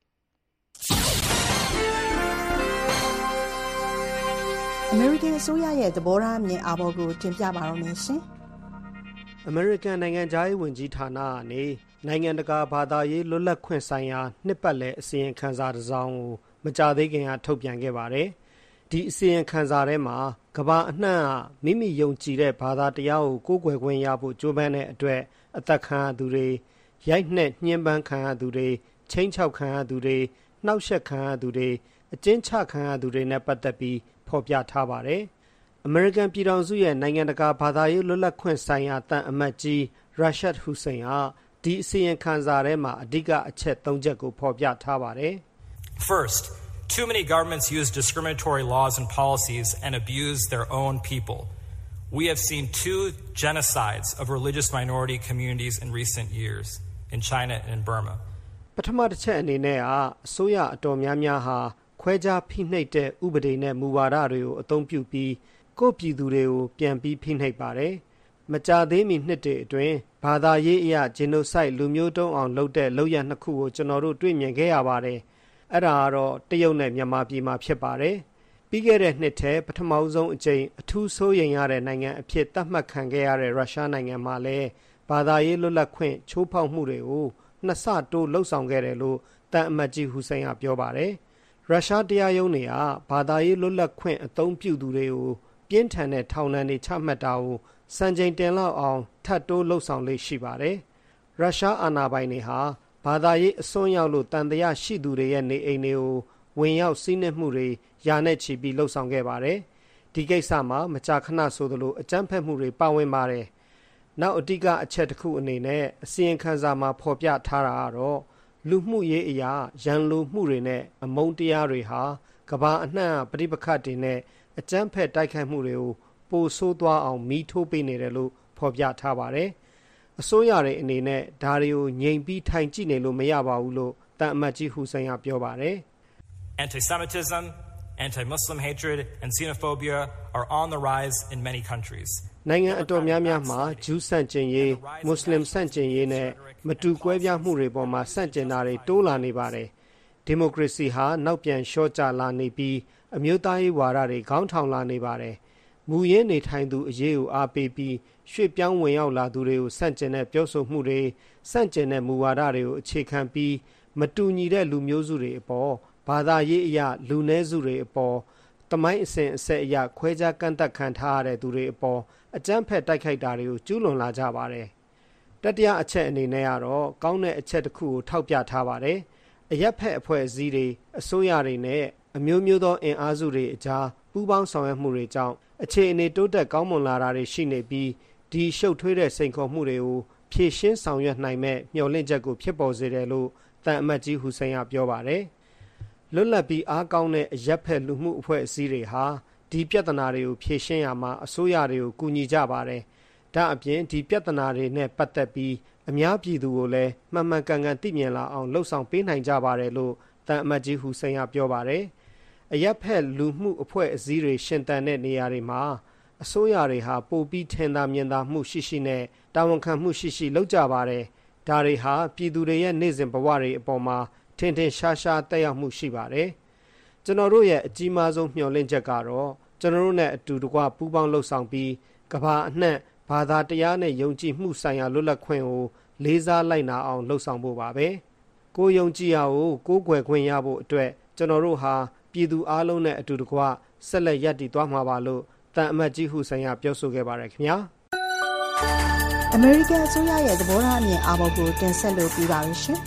အမေရိကန်အစိုးရရဲ့သဘောထားအမြင်အာဘော်ကိုတင်ပြပါတော့မယ်ရှင်။အမေရိကန်နိုင်ငံသားရေးဝန်ကြီးဌာနကနေနိုင်ငံတကာဘာသာရေးလွတ်လပ်ခွင့်ဆိုင်ရာနှစ်ပတ်လည်အစီရင်ခံစာတစ်စောင်ကိုမကြာသေးခင်ကထုတ်ပြန်ခဲ့ပါတယ်။ဒီအစီရင်ခံစာထဲမှာကမ္ဘာအနှံ့ကမိမိယုံကြည်တဲ့ဘာသာတရားကိုကိုးကွယ်ခွင့်ရဖို့ကြိုးပမ်းတဲ့အတွက်အသက်ခံရသူတွေရိုက်နှက်ညှဉ်းပန်းခံရသူတွေချင်းချောက်ခံရသူတွေနှောက်ယှက်ခံရသူတွေအကျဉ်းချခံရသူတွေနဲ့ပတ်သက်ပြီးဖော်ပြထားပါတယ်။ အမေရိကန်ပြည်ထောင်စုရဲ့နိုင်ငံတကာဘာသာရေးလွတ်လပ်ခွင့်ဆိုင်ရာတန်အမတ်ကြီးရာရှတ်ဟူစိန်ဟာဒီအစီရင်ခံစာထဲမှာအဓိကအချက်သုံးချက်ကိုဖော်ပြထားပါတယ်။ First, too many governments use discriminatory laws and policies and abuse their own people. We have seen two genocides of religious minority communities in recent years in China and in Burma. ပထမတစ်ချက်အနေနဲ့ကအစိုးရအတော်များများဟာခွဲခြားဖိနှိပ်တဲ့ဥပဒေနဲ့မူဝါဒတွေကိုအသုံးပြုပြီးကိုယ့်ပြည်သူတွေကိုပြန်ပြီးဖိနှိပ်ပါတယ်။မကြာသေးမီနှစ်တွေအတွင်းဘာသာရေးအရဂျီနိုဆိုက်လူမျိုးတုံးအောင်လုပ်တဲ့လုပ်ရနှစ်ခုကိုကျွန်တော်တို့တွေ့မြင်ခဲ့ရပါတယ်။အဲ့ဒါကတော့တရုတ်နဲ့မြန်မာပြည်မှာဖြစ်ပါတယ်။ပြီးခဲ့တဲ့နှစ်ထဲပထမဆုံးအကြိမ်အထူးဆိုးရိမ်ရတဲ့နိုင်ငံအဖြစ်သတ်မှတ်ခံခဲ့ရတဲ့ရုရှားနိုင်ငံမှာလည်းဘာသာရေးလွတ်လပ်ခွင့်ချိုးဖောက်မှုတွေကိုနှစ်ဆတိုးလှုပ်ဆောင်ခဲ့တယ်လို့တန်အမတ်ကြီးဟူစိန်ကပြောပါတယ်။ရုရှားတရားရုံးတွေကဘာသာရေးလွတ်လပ်ခွင့်အသုံးပြုသူတွေကိုပြင်းထန်တဲ့ထောင်ဒဏ်တွေချမှတ်တာကိုစံချိန်တင်လောက်အောင်ထပ်တိုးလှုပ်ဆောင်လေးရှိပါတယ်။ရုရှားအာဏာပိုင်တွေဟာဘာသာရေးအစွန်းရောက်လို့တန်တရားရှိသူတွေရဲ့နေအိမ်တွေကိုဝင်ရောက်စီးနင်းမှုတွေယာနဲ့ချီပြီးလှုပ်ဆောင်ခဲ့ပါတယ်။ဒီကိစ္စမှာမကြာခဏဆိုသလိုအကြမ်းဖက်မှုတွေပါဝင်ပါတယ်။နောက်အဓိကအချက်တစ်ခုအနေနဲ့အစီရင်ခံစာမှာဖော်ပြထားတာကတော့လူမှုရေးအရာရန်လိုမှုတွေနဲ့အမုန်းတရားတွေဟာကမ္ဘာအနှံ့ပဋိပက္ခတွေနဲ့အကြမ်းဖက်တိုက်ခိုက်မှုတွေကိုပိုဆိုးသွားအောင်မီးထိုးပေးနေတယ်လို့ဖော်ပြထားပါတယ်။အစိုးရတွေအနေနဲ့ဒါတွေကိုငြိမ်ပြီးထိုင်ကြည့်နေလို့မရပါဘူးလို့တန်အမတ်ကြီးဟူစိန်ကပြောပါတယ်။ Anti-Semitism, anti-Muslim hatred and xenophobia are on the rise in many countries. နိုင်ငံအတော်များများမှာဂျူးဆန့်ကျင်ရေးမွတ်စလင်ဆန့်ကျင်ရေးနဲ့မတူကွဲပြားမှုတွေပေါ်မှာဆန့်ကျင်တာတွေတိုးလာနေပါတယ်။ဒီမိုကရေစီဟာနောက်ပြန်လျှော့ကျလာနေပြီးအမျိုးသားရေးဝါဒတွေခေါင်းထောင်လာနေပါတယ်။မူရင်းနေထိုင်သူအရေးကိုအားပေးပြီးရွှေ့ပြောင်းဝင်ရောက်လာသူတွေကိုဆန့်ကျင်တဲ့ပြောဆိုမှုတွေဆန့်ကျင်တဲ့မူဝါဒတွေကိုအခြေခံပြီးမတူညီတဲ့လူမျိုးစုတွေအပေါ်ဘာသာရေးအရာလူနည်းစုတွေအပေါ်တမိုင်းအစဉ်အဆက်အရခွဲခြားကန့်သက်ခံထားရတဲ့သူတွေအပေါ်အကြမ်းဖက်တိုက်ခိုက်တာတွေကိုကျူးလွန်လာကြပါတယ်။တတိယအချက်အနေနဲ့ကတော့ကောင်းတဲ့အချက်တစ်ခုကိုထောက်ပြထားပါတယ်။အရက်ဖက်အဖွဲ့အစည်းတွေအစိုးရတွေနဲ့အမျိုးမျိုးသောအင်အားစုတွေအကြားပူးပေါင်းဆောင်ရွက်မှုတွေကြောင့်အခြေအနေတိုးတက်ကောင်းမွန်လာတာတွေရှိနေပြီးဒီရှုပ်ထွေးတဲ့စိန်ခေါ်မှုတွေကိုဖြေရှင်းဆောင်ရွက်နိုင်မဲ့မျှော်လင့်ချက်ကိုဖြစ်ပေါ်စေတယ်လို့တန်အမတ်ကြီးဟူစိန်ကပြောပါတယ်။လွတ်လပ်ပြီးအားကောင်းတဲ့အရက်ဖက်လူမှုအဖွဲ့အစည်းတွေဟာဒီပြဿနာတွေကိုဖြေရှင်းရမှာအစိုးရတွေကိုကူညီကြပါတယ်။ဒါအပြင်ဒီပြဿနာတွေနဲ့ပတ်သက်ပြီးအများပြည်သူကိုလည်းမှန်မှန်ကန်ကန်သိမြင်လာအောင်လှုံ့ဆော်ပေးနိုင်ကြပါတယ်လို့တန်အမတ်ကြီးဟူစိန်ကပြောပါတယ်။အရက်ဖက်လူမှုအဖွဲ့အစည်းတွေရှင်သန်တဲ့နေရာတွေမှာအစိုးရတွေဟာပိုပြီးထင်သာမြင်သာမှုရှိရှိနဲ့တာဝန်ခံမှုရှိရှိလုပ်ကြပါတယ်။ဒါတွေဟာပြည်သူတွေရဲ့နေ့စဉ်ဘဝတွေအပေါ်မှာထင်ထင်ရှားရှားတက်ရောက်မှုရှိပါတယ်။ကျွန်တော်တို့ရဲ့အကြီးမားဆုံးမျှော်လင့်ချက်ကတော့ကျွန်တော်တို့နဲ့အတူတကွပူးပေါင်းလှုပ်ဆောင်ပြီးကမ္ဘာအနှံ့ဘာသာတရားနဲ့ယုံကြည်မှုဆိုင်ရာလွတ်လပ်ခွင့်ကိုလေးစားလိုက်နာအောင်လှုပ်ဆောင်ဖို့ပါပဲ။ကိုယုံကြည်ရာကိုကိုးကွယ်ခွင့်ရဖို့အတွက်ကျွန်တော်တို့ဟာပြည်သူအလုံးနဲ့အတူတကွဆက်လက်ရပ်တည်သွားမှာပါလို့တန်အမတ်ကြီးဟူဆိုင်ကပြောဆိုခဲ့ပါတယ်ခင်ဗျာအမေရိကန်အစိုးရရဲ့သဘောထားအမြင်အာဘော်ကိုတင်ဆက်လို့ပြပါရရှင်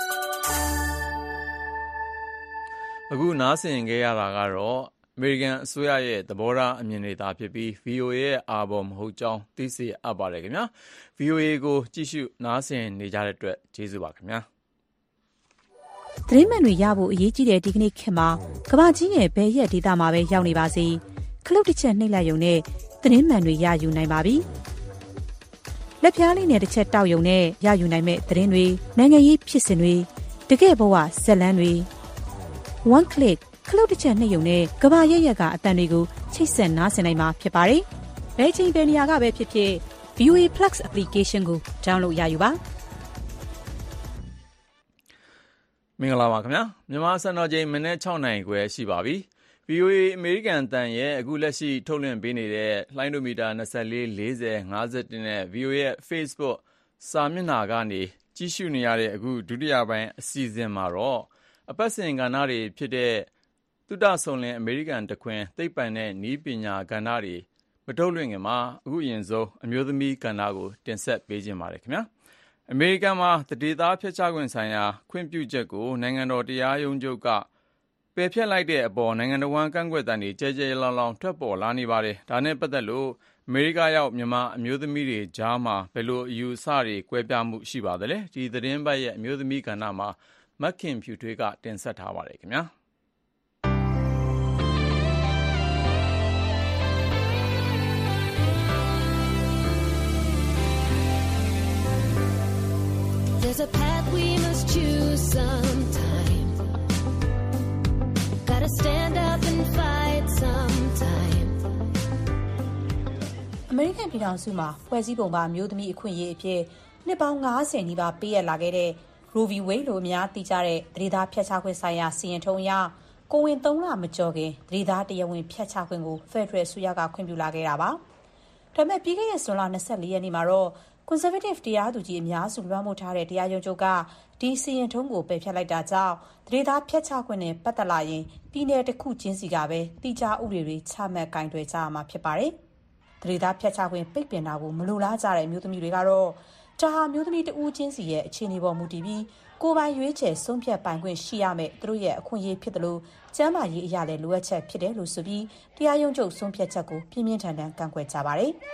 အခုနားဆင်ခဲ့ရတာကတော့အမေရိကန်အစိုးရရဲ့သဘောထားအမြင်တွေသာဖြစ်ပြီး ဗီအိုအေ ရဲ့အာဘော်မဟုတ်ကြောင်းသိစေအပ်ပါတယ်ခင်ဗျာ ဗီအိုအေ ကိုကြည့်ရှုနားဆင်နေကြတဲ့အတွက်ကျေးဇူးပါခင်ဗျာသတင်းမှန်တွေရဖို့အရေးကြီးတဲ့ဒီကနေ့ခေတ်မှာကမ္ဘာကြီးရဲ့ဘယ်ရက်ဒေသမှာပဲရောက်နေပါစေခလုတ်တစ်ချက်နှိပ်လိုက်ရုံနဲ့သတင်းမှန်တွေရယူနိုင်ပါပြီလက်ပြားလေးနဲ့တစ်ချက်တောက်ရုံနဲ့ရယူနိုင်မဲ့သတင်းတွေနိုင်ငံရေးဖြစ်စဉ်တွေတကယ့်ဘဝဇာတ်လမ်းတွေone click ခလုတ်တစ်ချက်နှိပ်ရုံနဲ့ကဘာရက်ရက်ကအတန်တွေကိုချိတ်ဆက်နားဆင်နိုင်မှာဖြစ်ပါတယ်။ဘယ်ချိန်ဘယ်နေရာကပဲဖြစ်ဖြစ် ဗီအိုအေ Plus application ကို download ရယူပါမင်္ဂလာပါခင်ဗျာမြန်မာစံတော်ချိန်မနေ့၆နာရီခွဲရှိပါပြီ။ ဗီအိုအေ အမေရိကန်တန်ရဲ့အခုလက်ရှိထုတ်လွှင့်ပေးနေတဲ့လှိုင်းဒိုမီတာ၂၄ ၄၀ ၅၁နဲ့ ဗီအိုအေရဲ့ Facebook စာမျက်နှာကနေကြည့်ရှုနေရတဲ့အခုဒုတိယပိုင်းအစီအစဉ်မှာတော့အပတ်စဉ်ကဏ္ဍတွေဖြစ်တဲ့သုတဆုံလင်အမေရိကန်တခွင်သိပ္ပံနဲ့နည်းပညာကဏ္ဍတွေမထုတ်လွှင့်ခင်မှာအခုအရင်ဆုံးအမျိုးသမီးကဏ္ဍကိုတင်ဆက်ပေးခြင်းပါတယ်ခင်ဗျာအမေရိကန်မှာတဒေသဖျက်ချခွင့်ဆိုင်ရာခွင့်ပြုချက်ကိုနိုင်ငံတော်တရားရုံးချုပ်ကပယ်ဖျက်လိုက်တဲ့အပေါ်နိုင်ငံတော်ဝန်ကန့်ကွက်တဲ့ကြဲကြဲလောင်လောင်ထွက်ပေါ်လာနေပါတယ်ဒါနဲ့ပတ်သက်လို့အမေရိကရောက်မြန်မာအမျိုးသမီးတွေကြားမှာဘယ်လိုအယူအဆတွေကွဲပြားမှုရှိပါသလဲဒီသတင်းပတ်ရဲ့အမျိုးသမီးကဏ္ဍမှာမက်ခင်ဖြူထွေးကတင်ဆက်ထားပါတယ်ခင်ဗျာ There's a path we must choose sometime. Gotta stand up and fight sometime. အမေရိကန်ပြည်ထောင်စုမှာဖွဲ့စည်းပုံပါအမျိုးသမီးအခွင့်အရေးအဖြစ်နှစ်ပေါင်း၅၀နီးပါးပေးရလာခဲ့တဲ့ Roe v. Wade လို့အများသိကြတဲ့သတိသားဖျက်ချခွင့်ဆိုင်ရာစီရင်ထုံးအရကိုဝင်သုံးလမကျော်ခင်သတိသားတရားဝင်ဖျက်ချခွင့်ကို Federal အစိုးရကခွင့်ပြုလာခဲ့တာပါ။ဒါပေမဲ့ပြီးခဲ့တဲ့ဇွန်လ၂၄ရက်နေ့မှာတော့ Conservative တရားသူကြီးအများစုလွှမ်းမိုးထားတဲ့တရားရုံးချုပ်ကဒီစီရင်ထုံးကိုပယ်ဖျက်လိုက်တာကြောင့်သတိသားဖျက်ချခွင့်နဲ့ပတ်သက်လာရင်ပြည်내တစ်ခုချင်းစီကပဲတိကျဥပဒေတွေချမှတ်ကင်တွယ်ကြရမှာဖြစ်ပါတယ်။သတိသားဖျက်ချခွင့်ပိတ်ပင်တာကိုမလိုလားကြတဲ့အမျိုးသမီးတွေကတော့ဒါဟာမျိုးသမီးတဦးချင်းစီရဲ့အခြေအနေပေါ်မူတည်ပြီးကိုယ်ပိုင်ရွေးချယ်ဆုံးဖြတ်ပိုင်ခွင့်ရှိရမယ်သူတို့ရဲ့အခွင့်အရေးဖြစ်တယ်လို့ကျန်းမာရေးအရာလည်းလိုအပ်ချက်ဖြစ်တယ်လို့ဆိုပြီးတရားရုံးချုပ်ဆုံးဖြတ်ချက်ကိုပြင်းပြင်းထန်ထန်ကန့်ကွက်ကြပါတယ်။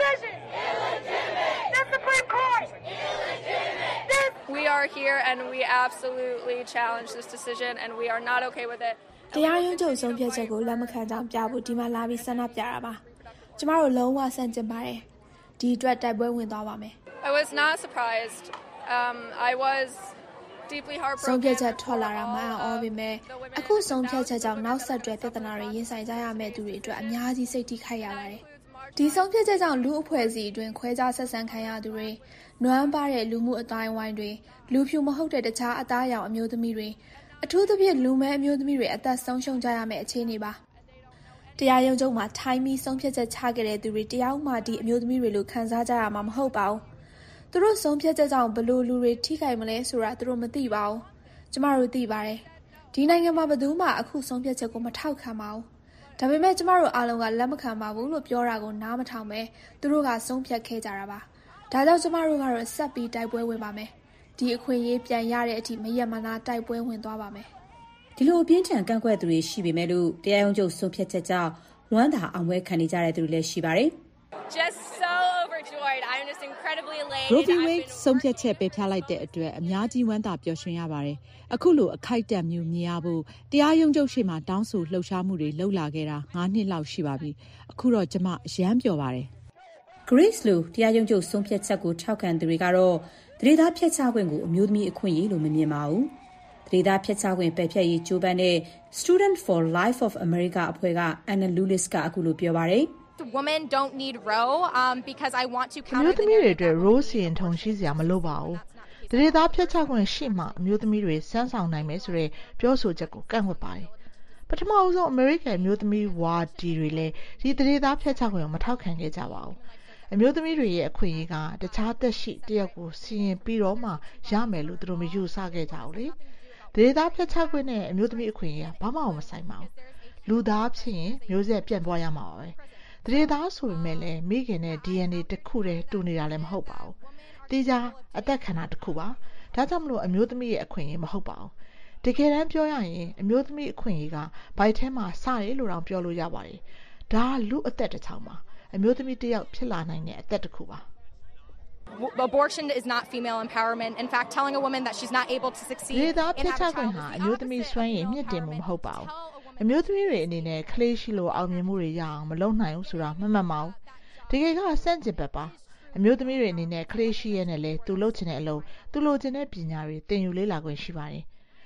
We are here and we absolutely challenge this decision and we are not okay with it. တရားရုံးချုပ်ဆုံးဖြတ်ချက်ကိုလက်မခံကြောင်းပြဖို့ဒီမှာလာပြီးဆန္ဒပြတာပါ။ကျမတို့လုံးဝဆန့်ကျင်ပါတယ်။ဒီအတွက်တိုက်ပွဲဝင်သွားပါမယ်။ I was not surprised. Um I was deeply heartbroken. ဆုံးဖြတ်ချက်ထွက်လာတာမှန်အော်ပေမဲ့အခုဆုံးဖြတ်ချက်ကြောင့်နောက်ဆက်တွဲပြဿနာတွေရင်ဆိုင်ကြရမယ့်သူတွေအတွက်အများကြီးစိတ်ထိခိုက်ရပါတယ်။ဒီဆုံးဖြတ်ချက်ကြောင့်လူအဖွဲ့အစည်းအတွင်းခွဲခြားဆက်ဆံခံရသူတွေနွမ်းပါတဲ့လူမှုအတိုင်းဝိုင်းတွေလူဖြူမဟုတ်တဲ့တခြားအသားရောင်အမျိုးသမီးတွေအထူးသဖြင့်လူမဲအမျိုးသမီးတွေအသက်ဆုံးရှုံးကြရမယ့်အခြေအနေပါတရားရုံးချုပ်မှာထိုင်းပြီးဆုံးဖြတ်ချက်ချခဲ့တဲ့သူတွေတရားဥပဒေအမျိုးသမီးတွေလိုခံစားကြရမှာမဟုတ်ပါဘူးသူတို့ဆုံးဖြတ်ချက်ကြောင့်ဘလို့လူတွေထိခိုက်မလဲဆိုတာသူတို့မသိပါဘူးကျမတို့သိပါတယ်ဒီနိုင်ငံမှာဘယ်သူမှအခုဆုံးဖြတ်ချက်ကိုမထောက်ခံပါဘူးဒါပေမဲ့ကျမတို့အားလုံးကလက်မခံပါဘူးလို့ပြောတာကိုနားမထောင်ပဲသူတို့ကဆုံးဖြတ်ခဲ့ကြတာပါဒါကြောင့်ကျမတို့ကတော့ဆက်ပြီးတိုက်ပွဲဝင်ပါမယ်ဒီအခွင့်အရေးပြန်ရတဲ့အထိမရက်မနာတိုက်ပွဲဝင်သွားပါမယ်ဒီလိုအပြင်းထန်ကန့်ကွက်သူတွေရှိပေမဲ့လို့တရားရုံးချုပ်ဆုံးဖြတ်ချက်ကြောင့်ဝမ်းသာအောင်ပွဲခံနေကြတဲ့သူတွေလည်းရှိပါတယ် Just so overjoyed. I'm just incredibly elated. Roe v. Wade ဆုံးဖြတ်ချက်ပယ်ဖျက်လိုက်တဲ့အတွက်အများကြီးဝမ်းသာပျော်ရွှင်ရပါတယ်အခုလိုအခိုက်အတန့်မျိုးမြင်ရဖို့တရားရုံးချုပ်ရှေ့မှာတောင်းဆိုလှုပ်ရှားမှုတွေလှုပ်လာခဲ့တာ၅နှစ်လောက်ရှိပါပြီအခုတော့ကျမအယမ်းပျော်ပါတယ် Grace လို့တရားရုံးချုပ်ဆုံးဖြတ်ချက်ကိုထောက်ခံသူတွေကတော့သတိသားဖျက်ချခွင့်ကိုအမျိုးသမီးအခွင့်အရေးလို့မမြင်ပါဘူး။သတိသားဖျက်ချခွင့်ပယ်ဖျက်ရေးကြိုးပမ်းတဲ့ Student for Life of America အဖွဲ့က Anna Lewis ကအခုလိုပြောပါတယ်။ Women don't need Roe um because I want to counter အမျိုးသမီးတွေအတွက် Roe စီရင်ထုံးရှိစရာမလိုပါဘူး။သတိသားဖျက်ချခွင့်ရှိမှအမျိုးသမီးတွေစမ်းဆောင်နိုင်မယ်ဆိုတဲ့ပြောဆိုချက်ကိုကန့်ကွက်ပါတယ်။ပထမဆုံးအမေရိကန်အမျိုးသမီးဝါဒီတွေလည်းဒီသတိသားဖျက်ချခွင့်ကိုမထောက်ခံခဲ့ကြပါဘူး။အမျိုးသမီးတွေရဲ့အခွင့်အရေးကတခြားသက်ရှိတယောက်ကိုစီရင်ပြီးတော့မှရမယ်လို့သူတို့မယူဆခဲ့ကြဘူးလေ။ဒေသဖျက်ချခွင့်နဲ့အမျိုးသမီးအခွင့်အရေးကဘာမှမဆိုင်ပါဘူး။လူသားဖြစ်ရင်မျိုးဆက်ပြန့်ပွားရမှာပါပဲ။ဒေသဆိုပေမဲ့လည်းမိခင်နဲ့ ဒီအန်အေ တစ်ခုတည်းတူနေတာလည်းမဟုတ်ပါဘူး။တေချာအသက်ခန္ဓာတစ်ခုပါ။ဒါကြောင့်မလို့အမျိုးသမီးရဲ့အခွင့်အရေးမဟုတ်ပါဘူး။တကယ်တမ်းပြောရရင်အမျိုးသမီးအခွင့်အရေးကဘိုက်ထဲမှာစတယ်လို့တောင်ပြောလို့ရပါတယ်။ဒါကလူအသက်တစ်ချောင်းပါ။အမျိုးသမီးတစ်ယောက်ဖြစ်လာနိုင်တဲ့အသက်တစ်ခုပါ Abortion is not female empowerment. In fact, telling a woman that she's not able to succeed in having a child is not. အမျိုးသမီးစွမ်းရည်မြင့်တင်မှုမဟုတ်ပါဘူး။အမျိုးသမီးတွေအနေနဲ့ကလေးရှိလို့အောင်မြင်မှုတွေရအောင်မလုပ်နိုင်ဘူးဆိုတာမမှန်ပါဘူး။တကယ်ကစန့်ကျင်ဘက်ပါ။အမျိုးသမီးတွေအနေနဲ့ကလေးရှိရနဲ့လေသူလုပ်ချင်တဲ့အလုပ်သူလိုချင်တဲ့ပညာတွေသင်ယူလေ့လာခွင့်ရှိပါတယ်။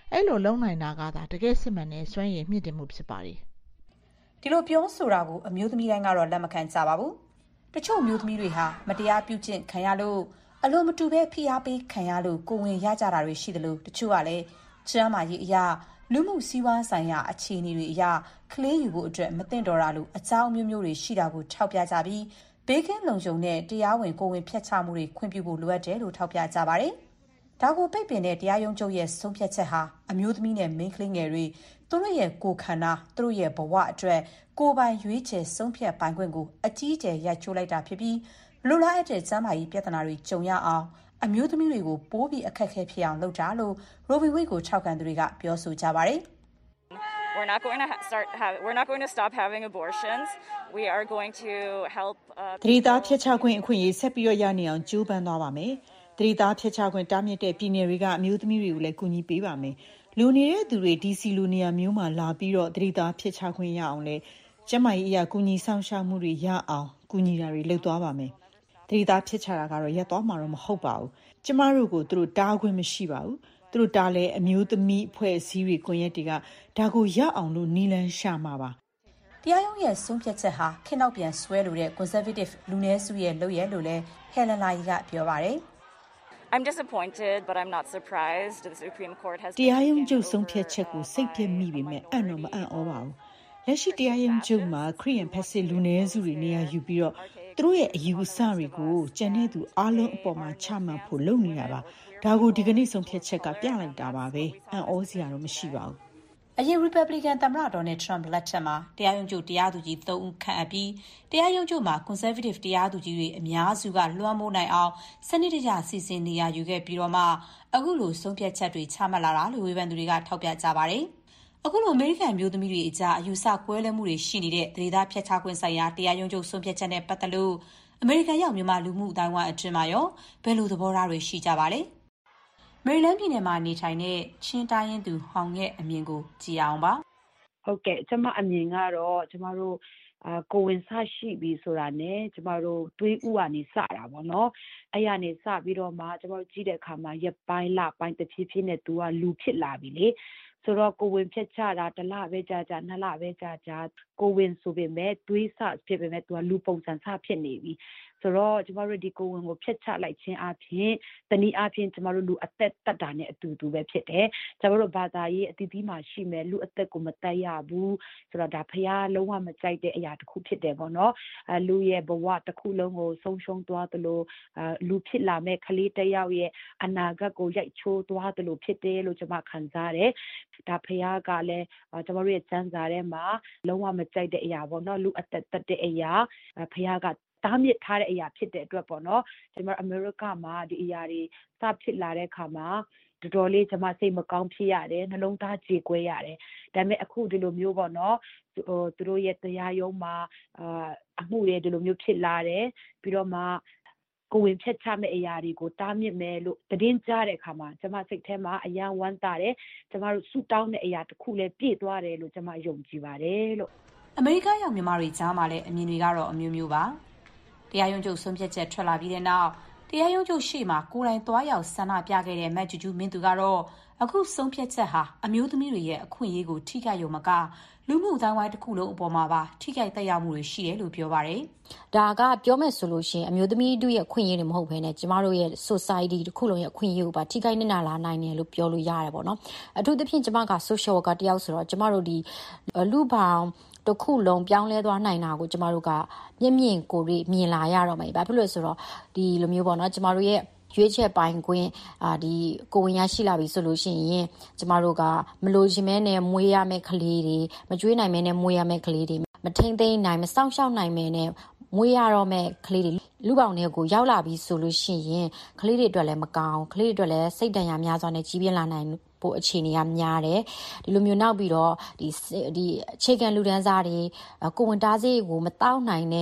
အဲ့လိုလုံနိုင်တာကသာတကယ်စစ်မှန်တဲ့စွမ်းရည်မြင့်တင်မှုဖြစ်ပါတယ်ဒီလိုပြောဆိုတာကိုအမျိုးသမီးတိုင်းကတော့လက်မခံကြပါဘူးတချို့မျိုးသမီးတွေဟာမတရားပြုကျင့်ခံရလို့အလိုမတူပဲဖိအားပေးခံရလို့ကိုဝင်ရကြတာတွေရှိတယ်လို့တချို့ကလည်းချမ်းမာရေးအရာလူမှုစီးပွားဆိုင်ရာအခြေအနေတွေအရာကလေးယူဖို့အတွက်မသင့်တော်တာလို့အကြောင်းမျိုးမျိုးတွေရှိတာကိုထောက်ပြကြပြီးဘေးကင်းလုံခြုံတဲ့တရားဝင်ကိုဝင်ဖျက်ချမှုတွေခွင့်ပြုဖို့လိုအပ်တယ်လို့ထောက်ပြကြပါတယ်။ဒါကိုပိတ်ပင်တဲ့တရားရုံးချုပ်ရဲ့ဆုံးဖြတ်ချက်ဟာအမျိုးသမီးနဲ့မိန်းကလေးငယ်တွေသူတို့ရဲ့ကိုယ်ခန္ဓာသူတို့ရဲ့ဘဝအတွက်ကိုယ်ပိုင်ရွေးချယ်ဆုံးဖြတ်ပိုင်ခွင့်ကိုအကြီးအကျယ်ရိုက်ချိုးလိုက်တာဖြစ်ပြီးလူလားတဲ့ကျန်းမာရေးပြဿနာတွေကြုံရအောင်အမျိုးသမီးတွေကိုပိုးပြီးအခက်အခဲဖြစ်အောင်လုပ်တာလို့ Roe v. Wade ကိုထောက်ခံသူတွေကပြောဆိုကြပါတယ်။ We're not going to start have we're not going to stop having abortions. We are going to help uh သတိသားဖျက်ချခွင့်အခွင့်အရေးဆက်ပြီးရရနေအောင်ကြိုးပမ်းသွားပါမယ်။သတိသားဖျက်ချခွင့်တားမြစ်တဲ့ပြည်နယ်တွေကအမျိုးသမီးတွေကိုလည်းကူညီပေးပါမယ်။လူနေတဲ့သူတွေ ဒီ စီ လူနေရာမျိုးမှာလာပြီးတော့သတိသားဖျက်ချခွင့်ရအောင်လဲကျမကြီးအရာကူညီဆောင်ရှားမှုတွေရအောင်ကူညီတာတွေလုပ်သွားပါမယ်။သတိသားဖြစ်ချတာကတော့ရပ်သွားမှာတော့မဟုတ်ပါဘူး။ကျမတို့ကိုသူတို့တားခွင့်မရှိပါဘူး။သူတို့တားလဲအမျိုးသမီးအဖွဲ့အစည်းတွေကွန်ရက်တွေကဒါကိုရအောင်လို့နီလန်းရှာမှာပါ။တရားရုံးရဲ့ဆုံးဖြတ်ချက်ဟာခေတ်နောက်ပြန်ဆွဲလို့တဲ့ conservative လူနည်းစုရဲ့လုပ်ရဲလို့လဲ Helen Lai ကပြောပါတယ်။ I'm disappointed but I'm not surprised. The Supreme Court has တရားရုံးချုပ်ဆုံးဖြတ်ချက်ကိုစိတ်ပြည့်မိပေမဲ့အံ့တော့မအံ့ဩပါဘူး။လက်ရှိတရားရုံးချုပ်မှာခရီးရန်ဖက်စစ်လူနည်းစုတွေနေရာယူပြီးတော့သူတို့ရဲ့အယူအဆတွေကိုကျန်တဲ့သူအားလုံးအပေါ်မှာချမှတ်ဖို့လုပ်နေတာပါဒါကိုဒီကနေ့ဆုံးဖြတ်ချက်ကပြလိုက်တာပါပဲအံ့ဩစရာတော့မရှိပါဘူးအရင် Republican သမ္မတ Donald Trump လက်ထက်မှာတရားရုံးချုပ်တရားသူကြီးသုံးဦးခန့်အပ်ပြီးတရားရုံးချုပ်မှာ Conservative တရားသူကြီးတွေအများစုကလွှမ်းမိုးနိုင်အောင်စနစ်တကျစီစဉ်နေရယူခဲ့ပြီးတော့မှအခုလိုဆုံးဖြတ်ချက်တွေချမှတ်လာတာလို့ဝေဖန်သူတွေကထောက်ပြကြပါတယ်အခုလိုအမေရိကန်မျိုးသမီးတွေအကြားအယူဆကွဲလွဲမှုတွေရှိနေတဲ့သတိသားဖျက်ချခွင့်ဆိုင်ရာတရားရုံးချုပ်ဆုံးဖြတ်ချက်နဲ့ပတ်သက်လို့အမေရိကန်ရောက်မြန်မာလူမှုအတိုင်းအဝိုင်းအတွင်းမှာရောဘယ်လိုသဘောထားတွေရှိကြပါလဲမေရီလန်းပြည်နယ်မှာနေထိုင်တဲ့ချင်းတိုင်းရင်းသူဟောင်ရဲ့အမြင်ကိုကြည့်အောင်ပါဟုတ်ကဲ့ကျွန်မအမြင်ကတော့ကျွန်မတို့အာကိုဝင်ဆရှိပြီဆိုတာနဲ့ကျမတို့တွေးဥကနေစတာပေါ့နော်အဲ့ရနေစပြီးတော့မှကျမတို့ကြည့်တဲ့အခါမှာရက်ပိုင်းလပိုင်းတစ်ဖြည်းဖြည်းနဲ့သူကလူဖြစ်လာပြီလေဆိုတော့ကိုဝင်ဖြတ်ချတာတစ်လပဲကြာကြာနှစ်လပဲကြာကြာကိုဝင်ဆိုပေမဲ့တွေးဆဖြစ်ပေမဲ့သူကလူပုံစံစဖြစ်နေပြီဆိုတော့ကျမတို့ဒီကိုဝင်ကိုဖြတ်ချလိုက်ခြင်းအပြင်တနည်းအားဖြင့်ကျမတို့လူအသက်တတ်တာနဲ့အတူတူပဲဖြစ်တယ်ကျမတို့ဘာသာရေးအတီးတီးမှရှိမယ်လူအသက်ကိုမတတ်ရဘူးဆိုတော့ဒါဖျားလုံးဝမကြိုက်တဲ့အရာတစ်ခုဖြစ်တယ်ပေါ့နော်အဲလူရဲ့ဘဝတစ်ခုလုံးကိုဆုံးရှုံးသွားသလိုအဲလူဖြစ်လာမဲ့ကလေးတစ်ယောက်ရဲ့အနာဂတ်ကိုရိုက်ချိုးသွားသလိုဖြစ်တယ်လို့ကျမခံစားတယ်ဒါဖျားကလည်းကျမတို့ရဲ့စံစာထဲမှာလုံးဝမကြိုက်တဲ့အရာပေါ့နော်လူအသက်တတ်တဲ့အရာဖျားကတားမြစ်ထားတဲ့အရာဖြစ်တဲ့အတွက်ပေါ့နော်ကျွန်တော်အမေရိကမှာဒီအရာတွေစဖြစ်လာတဲ့အခါမှာတော်တော်လေးကျွန်မစိတ်မကောင်းဖြစ်ရတယ်နှလုံးသားကြေကွဲရတယ်ဒါပေမဲ့အခုဒီလိုမျိုးပေါ့နော်ဟိုသူတို့ရဲ့တရားရုံးမှာအာအမှုတွေဒီလိုမျိုးဖြစ်လာတယ်ပြီးတော့မှကိုဝင်ဖြတ်ချမဲ့အရာတွေကိုတားမြစ်မယ်လို့တည်င်းကြတဲ့အခါမှာကျွန်မစိတ်ထဲမှာအယံဝမ်းသာတယ်ကျွန်မတို့ဆူတောင်းတဲ့အရာတစ်ခုလည်းပြည့်သွားတယ်လို့ကျွန်မယုံကြည်ပါတယ်လို့အမေရိကရောက်မြန်မာတွေကြားမှာလည်းအမြင်တွေကတော့အမျိုးမျိုးပါတရားရုံးချုပ်ဆုံးဖြတ်ချက်ထွက်လာပြီးတဲ့နောက်တရားရုံးချုပ်ရှေ့မှာကိုယ်တိုင်သွားရောက်ဆန္ဒပြခဲ့တဲ့မတ်ဂျူဂျူမင်းသူကတော့အခုဆုံးဖြတ်ချက်ဟာအမျိုးသမီးတွေရဲ့အခွင့်အရေးကိုထိခိုက်ရုံမကလူမှုအတိုင်းဝိုင်းတစ်ခုလုံးအပေါ်မှာပါထိခိုက်သက်ရောက်မှုတွေရှိတယ်လို့ပြောပါတယ်။ဒါကပြောမယ်ဆိုလို့ရှိရင်အမျိုးသမီးတို့ရဲ့အခွင့်အရေးတွေမဟုတ်ဘဲနဲ့ကျမတို့ရဲ့ society တစ်ခုလုံးရဲ့အခွင့်အရေးကိုပါထိခိုက်နေလာနိုင်တယ်လို့ပြောလို့ရတယ်ပေါ့နော်။အထူးသဖြင့်ကျမက social worker တယောက်ဆိုတော့ကျမတို့ဒီလူပေါင်းတစ်ခုလုံးပြောင်းလဲသွားနိုင်တာကိုကျမတို့ကမျက်မြင်ကိုယ်မြင်လာရတော့မယ်။ဘာဖြစ်လို့လဲဆိုတော့ဒီလိုမျိုးပေါ့နော်ကျမတို့ရဲ့ရွေးချက်ပိုင်ခွင့်အာဒီကိုဝင်ရရှိလာပြီဆိုလို့ရှိရင်ကျမတို့ကမလို့ရှင်မဲနဲ့မွေးရမယ့်ကလေးတွေမကျွေးနိုင်မဲနဲ့မွေးရမယ့်ကလေးတွေမထိမ့်သိမ်းနိုင်မစောင့်ရှောက်နိုင်မဲနဲ့မွေးရတော့မဲ့ကလေးတွေလူပေါင်းတွေကိုရောက်လာပြီဆိုလို့ရှိရင်ကလေးတွေအတွက်လည်းမကောင်းကလေးတွေအတွက်လည်းစိတ်ဒဏ်ရာများစွာနဲ့ကြီးပြင်းလာနိုင်ဖို့အခြေအနေကများတယ်ဒီလိုမျိုးနောက်ပြီးတော့ဒီဒီအခြေခံလူဒန်းစားတွေကိုဝင်တားစေးကိုမတောက်နိုင်တဲ့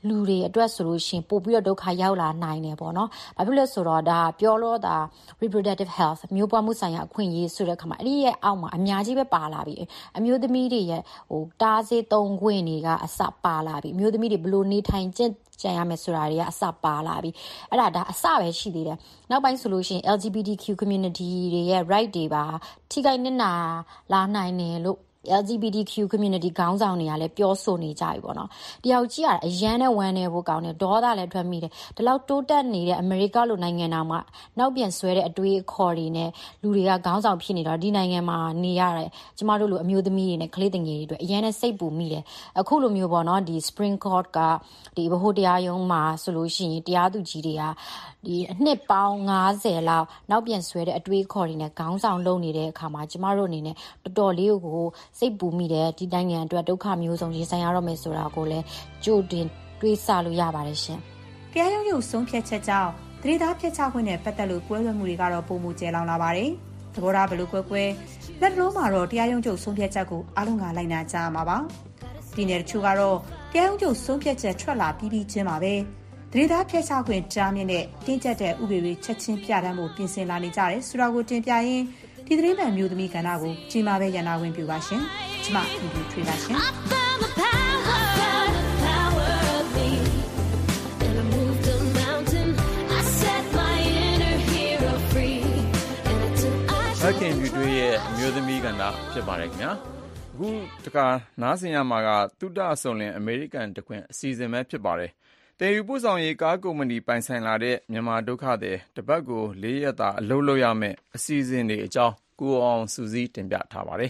လူတွေအတွက်ဆိုလို့ရှိရင်ပို့ပြီးတော့ဒုက္ခရောက်လာနိုင်တယ်ပေါ့နော်။ဘာဖြစ်လို့လဲဆိုတော့ဒါပြောလို့ဒါ reproductive health မျိုးပွားမှုဆိုင်ရာအခွင့်အရေးဆိုတဲ့အခါမှာအဲ့ဒီရဲ့အောက်မှာအများကြီးပဲပါလာပြီ။အမျိုးသမီးတွေရဲ့ဟိုတားဆေးသုံးခွင့်တွေကအစပါလာပြီ။အမျိုးသမီးတွေဘလို့နေထိုင်ကျင့်ကြံရမယ်ဆိုတာတွေကအစပါလာပြီ။အဲ့ဒါဒါအစပဲရှိသေးတယ်။နောက်ပိုင်းဆိုလို့ရှိရင် L G B T Q community တွေရဲ့ right တွေပါထိခိုက်နစ်နာလာနိုင်တယ်လို့L G B T Q community ခေါင်းဆောင်တွေကလည်းပြောဆိုနေကြပြီပေါ့နော်တယောက်ကြီးကအရန်နဲ့ဝမ်းနေဖို့ကောင်းတယ်ဒေါသလည်းထွက်မိတယ်ဒီလောက်တိုးတက်နေတဲ့အမေရိကလိုနိုင်ငံတော်မှာနောက်ပြန်ဆွဲတဲ့အတွေးအခေါ်တွေနဲ့လူတွေကခေါင်းဆောင်ဖြစ်နေတော့ဒီနိုင်ငံမှာနေရတယ်ကျမတို့လိုအမျိုးသမီးတွေနဲ့ကလေးငယ်တွေအတွက်အရန်နဲ့စိတ်ပူမိတယ်အခုလိုမျိုးပေါ့နော်ဒီ Spring Court ကဒီဗဟိုတရားရုံးမှာဆိုလို့ရှိရင်တရားသူကြီးတွေကဒီအနှစ်ပေါင်း၅၀လောက်နောက်ပြန်ဆွဲတဲ့အတွေးခေါ်တွေနဲ့ခေါင်းဆောင်လုပ်နေတဲ့အခါမှာကျမတို့အနေနဲ့တော်တော်လေးကိုစိတ်ပူမိတယ်ဒီနိုင်ငံအတွက်ဒုက္ခမျိုးစုံရင်ဆိုင်ရတော့မယ်ဆိုတာကိုလည်းကြိုတင်တွေးဆလို့ရပါတယ်ရှင်။တရားရုံးရုပ်ဆုံးဖြတ်ချက်ကြောင့်တရေသားဖြတ်ချခွင့်နဲ့ပတ်သက်လို့ကွဲလွဲမှုတွေကတော့ပုံမှုကျဲလောင်လာပါတယ်။သဘောထားဘယ်လိုကွဲကွဲလက်လုံးမှာတော့တရားရုံးချုပ်ဆုံးဖြတ်ချက်ကိုအားလုံးကလိုက်နာကြရမှာပါ။ဒီနေ့တချို့ကတော့တရားရုံးချုပ်ဆုံးဖြတ်ချက်ထွက်လာပြီးပြီးချင်းပါပဲ။တရေသားဖြတ်ချခွင့်ကြားမြင့်တဲ့တင်းကျပ်တဲ့ဥပဒေတွေချက်ချင်းပြဋ္ဌာန်းဖို့ပြင်ဆင်လာနေကြတယ်ဆိုတာကိုတင်ပြရင်းဒီသတင်းမှန်မျိုးသမီးကဏ္ဍကိုကြီးမားပဲရန်နာဝင်ပြပါရှင်။ကျမဒီဒီထွေးပါရှင်။ခင်ဗျူတွေရဲ့အမျိုးသမီးကဏ္ဍဖြစ်ပါတယ်ခင်ဗျာအခုတခါနားဆင်ရမှာကသုတဆုံလင်အမေရိကန်တခွင်အစီအစဉ်ပဲဖြစ်ပါတယ်တယ်ယူပို့ဆောင်ရေးကားကုမ္ပဏီပိုင်ဆိုင်လာတဲ့မြန်မာဒုက္ခသည်တပတ်ကိုလေးရက်တာအလုပ်လုပ်ရမယ်အစီအစဉ်တွေအကြောင်းကိုအောင်စုစည်းတင်ပြထားပါတယ်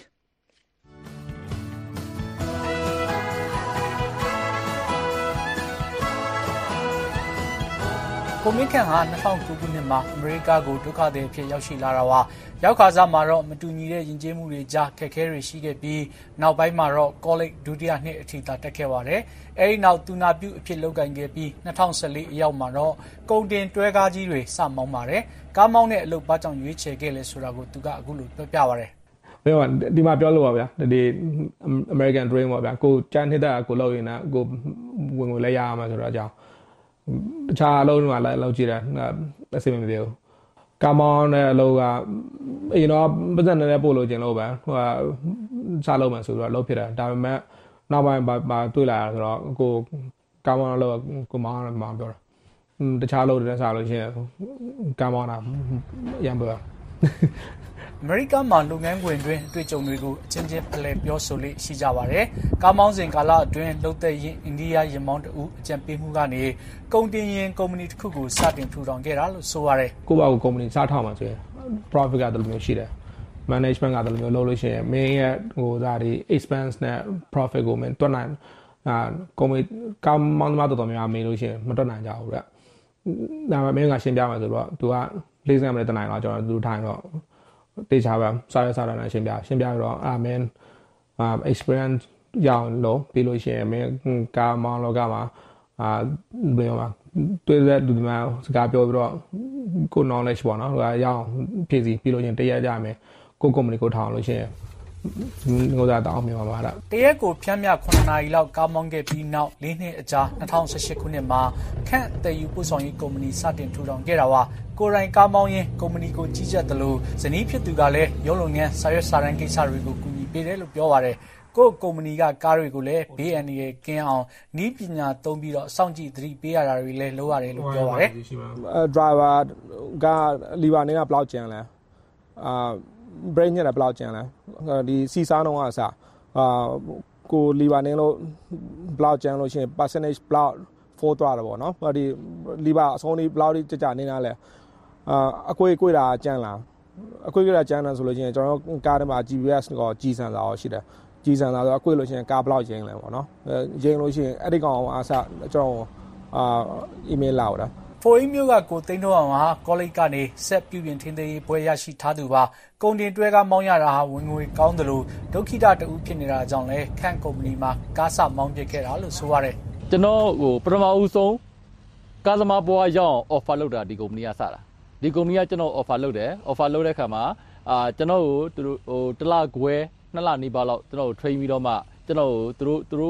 ကိုမင်းခန့်ဟာ၂၀၀၉ခုနှစ်မှာအမေရိကကိုဒုက္ခသည်အဖြစ်ရောက်ရှိလာတာပါရောက်ခါစားမှာတော့မတူညီတဲ့ယဉ်ကျေးမှုတွေကြားခက်ခဲတွေရှိခဲ့ပြီးနောက်ပိုင်းမှာတော့ကောလိပ်ဒုတိယနှစ်အထိသာတက်ခဲ့ပါတယ်အဲဒီနောက်သူနာပြုအဖြစ်လုပ်ကိုင်ခဲ့ပြီး၂၀၁၄အရောက်မှာတော့ကုန်တင်တွဲကားကြီးတွေစမောင်းပါတယ်ကားမောင်းတဲ့အလုပ်ဘာကြောင့်ရွေးချယ်ခဲ့လဲဆိုတာကိုသူကအခုလိုပြောပြပါတယ်ဘယ်မှာဒီမှာပြောလို့ပါဗျာဒီ American Dream ပါဗျာကိုကြမ်းနှစ်တာကိုလောက်ရင်လည်းကိုဝင်ကိုလည်းရရမှာဆိုတော့အကြောင်းတခြားအလုပ်တွေမှာလည်းလောက်ကြည့်တယ်အဆင်မပြေဘူးကာမောင်းတဲ့အလုပ်ကအရင်တော့ပတ်စံနဲ့ပို့လို့ကျင်လို့ပဲဟိုကစားလို့မှဆိုတော့လုပ်ဖြစ်တယ်ဒါပေမဲ့နောက်ပိုင်းမှာတွေ့လာဆိုတော့ကိုကာမောင်းအလုပ်ကိုမောင်းမှပြောတာတခြားအလုပ်တွေနဲ့စားလို့ရှိရင်ကာမောင်းတာရံပါအမေရိကန်မှာလုပ်ငန်းခွင်တွင်အတွေ့အကြုံတွေကိုအချင်းချင်းဖလှယ်ပြောဆိုလေးရှိကြပါတယ်။ကားမောင်းစဉ်ကာလအတွင်းလှုပ်သက်ရင်အိန္ဒိယယာဉ်မောင်းတဦးအကြံပေးမှုကနေကုန်တင်ယာဉ်ကုမ္ပဏီတစ်ခုကိုစတင်ထူထောင်ခဲ့တာလို့ဆိုရတယ်။ကိုယ့်ဘာကိုကုမ္ပဏီစထောင်မှာဆိုရင် profit ကတည်းကမျိုးရှိတယ်။ management ကတည်းကမျိုးလုပ်လို့ရှိရင် main ရဲ့ဟိုဒါတွေ expense နဲ့ profit ကိုမင်းတွက်နိုင်အာကုမ္ပဏီကားမောင်းသမားတော်တော်များများမေးလို့ရှိရင်မတွက်နိုင်ကြဘူးဗျ။ဒါပေမဲ့မင်းကရှင်းပြမှာဆိုတော့ तू ကလေးစံမနဲ့တနိုင်တော့ကျွန်တော် तू ထိုင်တော့တေချာပါစားရစားတာနဲ့ရှင်းပြရှင်းပြတော့အာမင်းအာ experience ရအောင်လို့ပြီးလို့ရှိရင်မင်းကာမောင်းလောကမှာအာဘယ်မှာတွေ့တဲ့လူတွေမှာစကားပြောပြီးတော့ကို knowledge ပေါ့နော်ဟိုကရအောင်ဖြည့်စီပြီးလို့ရှိရင်တရက်ကြမယ်ကို company ကိုထောင်လို့ရှိရင်ငိုစားတောင်းမြင်ပါပါလားတရက်ကိုဖြန့်မြခုနှစ်နာရီလောက်ကားမောင်းခဲ့ပြီးနောက်လေးနှစ်အကြာ၂၀၁၈ခုနှစ်မှာခန့်တယ်ယူပို့ဆောင်ရေးကုမ္ပဏီစတင်ထူထောင်ခဲ့တာပါကိုရိုင်းကားမောင်းရင်ကုမ္ပဏီကိုကြီးကြပ်တယ်လို့ဇနီးဖြစ်သူကလည်းရုံးလုပ်ငန်းစာရွက်စာတမ်းကိစ္စတွေကိုကူညီပေးတယ်လို့ပြောပါတယ်ကိုကုမ္ပဏီကကားတွေကိုလည်းဘေးအန္တရာယ်ကင်းအောင်နည်းပညာသုံးပြီးတော့စောင့်ကြည့်သတိပေးရတာတွေလည်းလုပ်ရတယ်လို့ပြောပါတယ်အဲ driver ကလီဗာနဲ့ကဘလောက်ကျန်လဲအာ brake နဲ့ဘလောက်ကျန်လဲဒီစီစားနှုန်းကအစအာကိုလီဗာနဲ့လို့ဘလောက်ကျန်လို့ရှိရင် percentage ဘလောက်four သွားတယ်ပေါ့နော်ဟိုဒီလီဗာအဆုံးလေးဘလောက်ကြကြနေတာလဲအာအကွေးကွေးတာကျန်လားအကွေးကွေးတာကျန်တယ်ဆိုလို့ရှိရင်ကျွန်တော်ကားထဲမှာ G P S ကိုကြီးစံစာရောရှိတယ်ကြီးစံစာဆိုအကွေးလို့ရှိရင်ကားဘလောက်ရင်းလဲပေါ့နော်ရင်းလို့ရှိရင်အဲ့ဒီကောင်အားစကျွန်တော်အာ email လာတော့ဖိုအင်းမျိုးကကိုသိန်းတော့အောင်ဟာကောလိပ်ကနေဆက်ပြုပြင်ထင်းသေးပွဲရရှိထားသူပါကုန်တင်တွဲကားမောင်းရတာဟာဝင်ငွေကောင်းတယ်လို့ဒုက္ခိတတူဖြစ်နေတာကြောင့်လဲခန့်ကုမ္ပဏီမှာကားစမောင်းပစ်ခဲ့တာလို့ဆိုရတယ်ကျွန်တော်ဟိုပထမဦးဆုံးကားသမားဘွားရအောင် offer လုပ်တာဒီကုမ္ပဏီကစတာဒီကုမ္ပဏီကကျွန်တော် offer လုပ်တယ် offer လုပ်တဲ့ခါမှာအာကျွန်တော်ကိုသူတို့ဟိုတစ်လခွဲနှစ်လနီးပါးလောက်ကျွန်တော်ကို train ပြီးတော့မှကျွန်တော်ကိုသူတို့သူတို့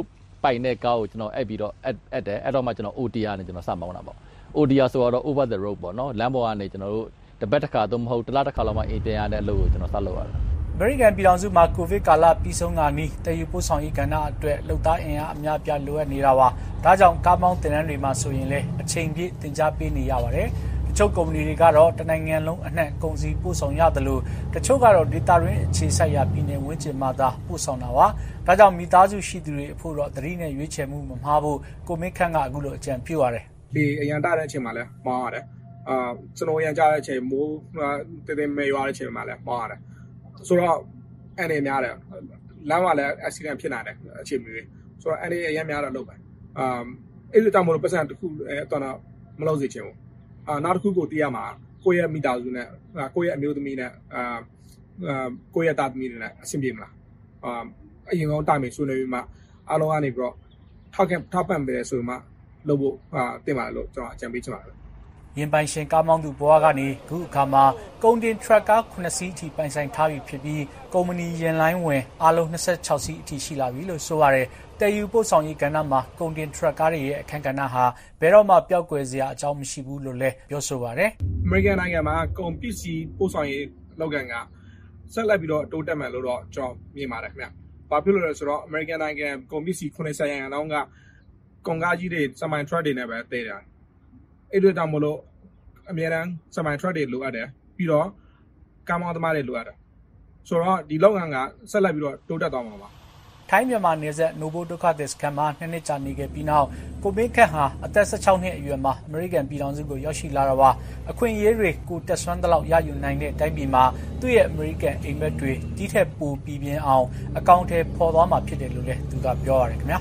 ပိုင်တဲ့ကားကိုကျွန်တော်အဲ့ပြီးတော့အဲ့အဲ့တယ်အဲ့တော့မှကျွန်တော် O T R နဲ့ကျွန်တော်စမောင်းတာပေါ့ O T R ဆိုတော့ over the road ပေါ့နော်လမ်းပေါ်ကနေကျွန်တော်တို့တပတ်တစ်ခါသို့မဟုတ်တစ်လတစ်ခါလောက်မှအိမ်ပြန်ရတဲ့အလုပ်ကိုကျွန်တော်စလုပ်ရတာ American ပြည်ထောင်စုမှာ COVID ကာလပြီးဆုံးကနီးတည်ယူပို့ဆောင်ရေးကဏ္ဍအတွက်လှုပ်သားအင်အားအများပြလိုအပ်နေတာပါဒါကြောင့်ကားမောင်းတင်တန်းတွေမှာဆိုရင်လည်းအချိန်ပြည့်တင် जा ပေးနေရပါတယ်တချို့ကုမ္ပဏီတွေကတော့တနိုင်ငံလုံးအနှံ့ကုန်စည်ပို့ဆောင်ရတယ်လို့တချို့ကတော့ဒေတာရင်းအခြေစိုက်ရာပြည်နယ်ဝန်းကျင်မှာသာပို့ဆောင်တာပါဒါကြောင့်မိသားစုရှိသူတွေအဖို့တော့သတိနဲ့ရွေးချယ်မှုမမှားဖို့ကိုမင်းခန့်ကအခုလိုအကြံပြုရတယ်ဒီအရန်တတဲ့အချိန်မှာလည်းမှားရတယ်အာကျွန်တော်ရန်ကြတဲ့အချိန်မိုးတည်တည်မဲရွာတဲ့အချိန်မှာလည်းမှားရတယ်ဆိုတော့အဲ့ဒီများတယ်လမ်းမှာလည်း accident ဖြစ်နိုင်တယ်အခြေအနေဆိုတော့အဲ့ဒီအရန်များတော့လုပ်ပဲအာအဲ့ဒီတောင်မလို့ပတ်စံတစ်ခုအဲတော့မလုပ်စေချင်ဘူးအာနောက်တစ်ခုကိုတီးရမှာကိုယ့်ရဲ့မိသားစုနဲ့ကိုယ့်ရဲ့အမျိုးသမီးနဲ့အာကိုယ့်ရဲ့သားသမီးတွေနဲ့အဆင်ပြေမလားအာအရင်ဆုံးတိုင်မယ်ဆွေးနွေးပြီးမှအားလုံးကနေပြီးတော့ထောက်ခံထောက်ပံ့ပေးတယ်ဆိုမှလုပ်ဖို့အာတင်ပါလို့ကျွန်တော်အကြံပေးချင်ပါတယ်ရင်ပိုင်ရှင်ကားမောင်းသူဘွားကနေခုအခါမှာကုန်တင်ထရက်ကား9စီးအထိပိုင်ဆိုင်ထားပြီးဖြစ်ပြီးကုမ္ပဏီရင်လိုင်းဝင်အားလုံး26စီးအထိရှိလာပြီလို့ဆိုပါတယ်တည်ယူပို့ဆောင်ရေးကဏ္ဍမှာကုန်တင်ထရက်ကားတွေရဲ့အခန်းကဏ္ဍဟာဘယ်တော့မှပျောက်ကွယ်စရာအကြောင်းမရှိဘူးလို့လည်းပြောဆိုပါတယ် American နိုင်ငံမှာကုန်ပစ္စည်းပို့ဆောင်ရေးလုပ်ငန်းကဆက်လက်ပြီးတော့တိုးတက်မယ်လို့တော့ကျွန်တော်မြင်ပါတယ်ခင်ဗျ။ဘာဖြစ်လို့လဲဆိုတော့ American နိုင်ငံကုန်ပစ္စည်း90ရာခိုင်နှုန်းကကုန်ကားကြီးတွေ semi truck တွေနဲ့ပဲတည်တယ်။အဲ့လိုတောင်မလို့အများအား semi truck တွေလိုအပ်တယ်ပြီးတော့ကားမောင်းသမားတွေလိုအပ်တယ်ဆိုတော့ဒီလုပ်ငန်းကဆက်လက်ပြီးတော့တိုးတက်သွားမှာပါထိုင်းမြန်မာနယ်စပ်နိုဘိုဒုက္ခသည်စခန်းမှာနှစ်နှစ်ကြာနေခဲ့ပြီးနောက်ကိုမင်းခန့်ဟာအသက်16နှစ်အရွယ်မှာအမေရိကန်ပြည်ထောင်စုကိုရောက်ရှိလာတာပါအခွင့်အရေးတွေကိုတက်ဆွမ်းသလောက်ရယူနိုင်တဲ့တိုင်းပြည်မှာသူ့ရဲ့အမေရိကန်အိမ်မက်တွေတီးထက်ပိုပြီးပြင်းအောင်အကောင့်ထဲပေါ်သွားမှာဖြစ်တယ်လို့လည်းသူကပြောရတယ်ခင်ဗျာ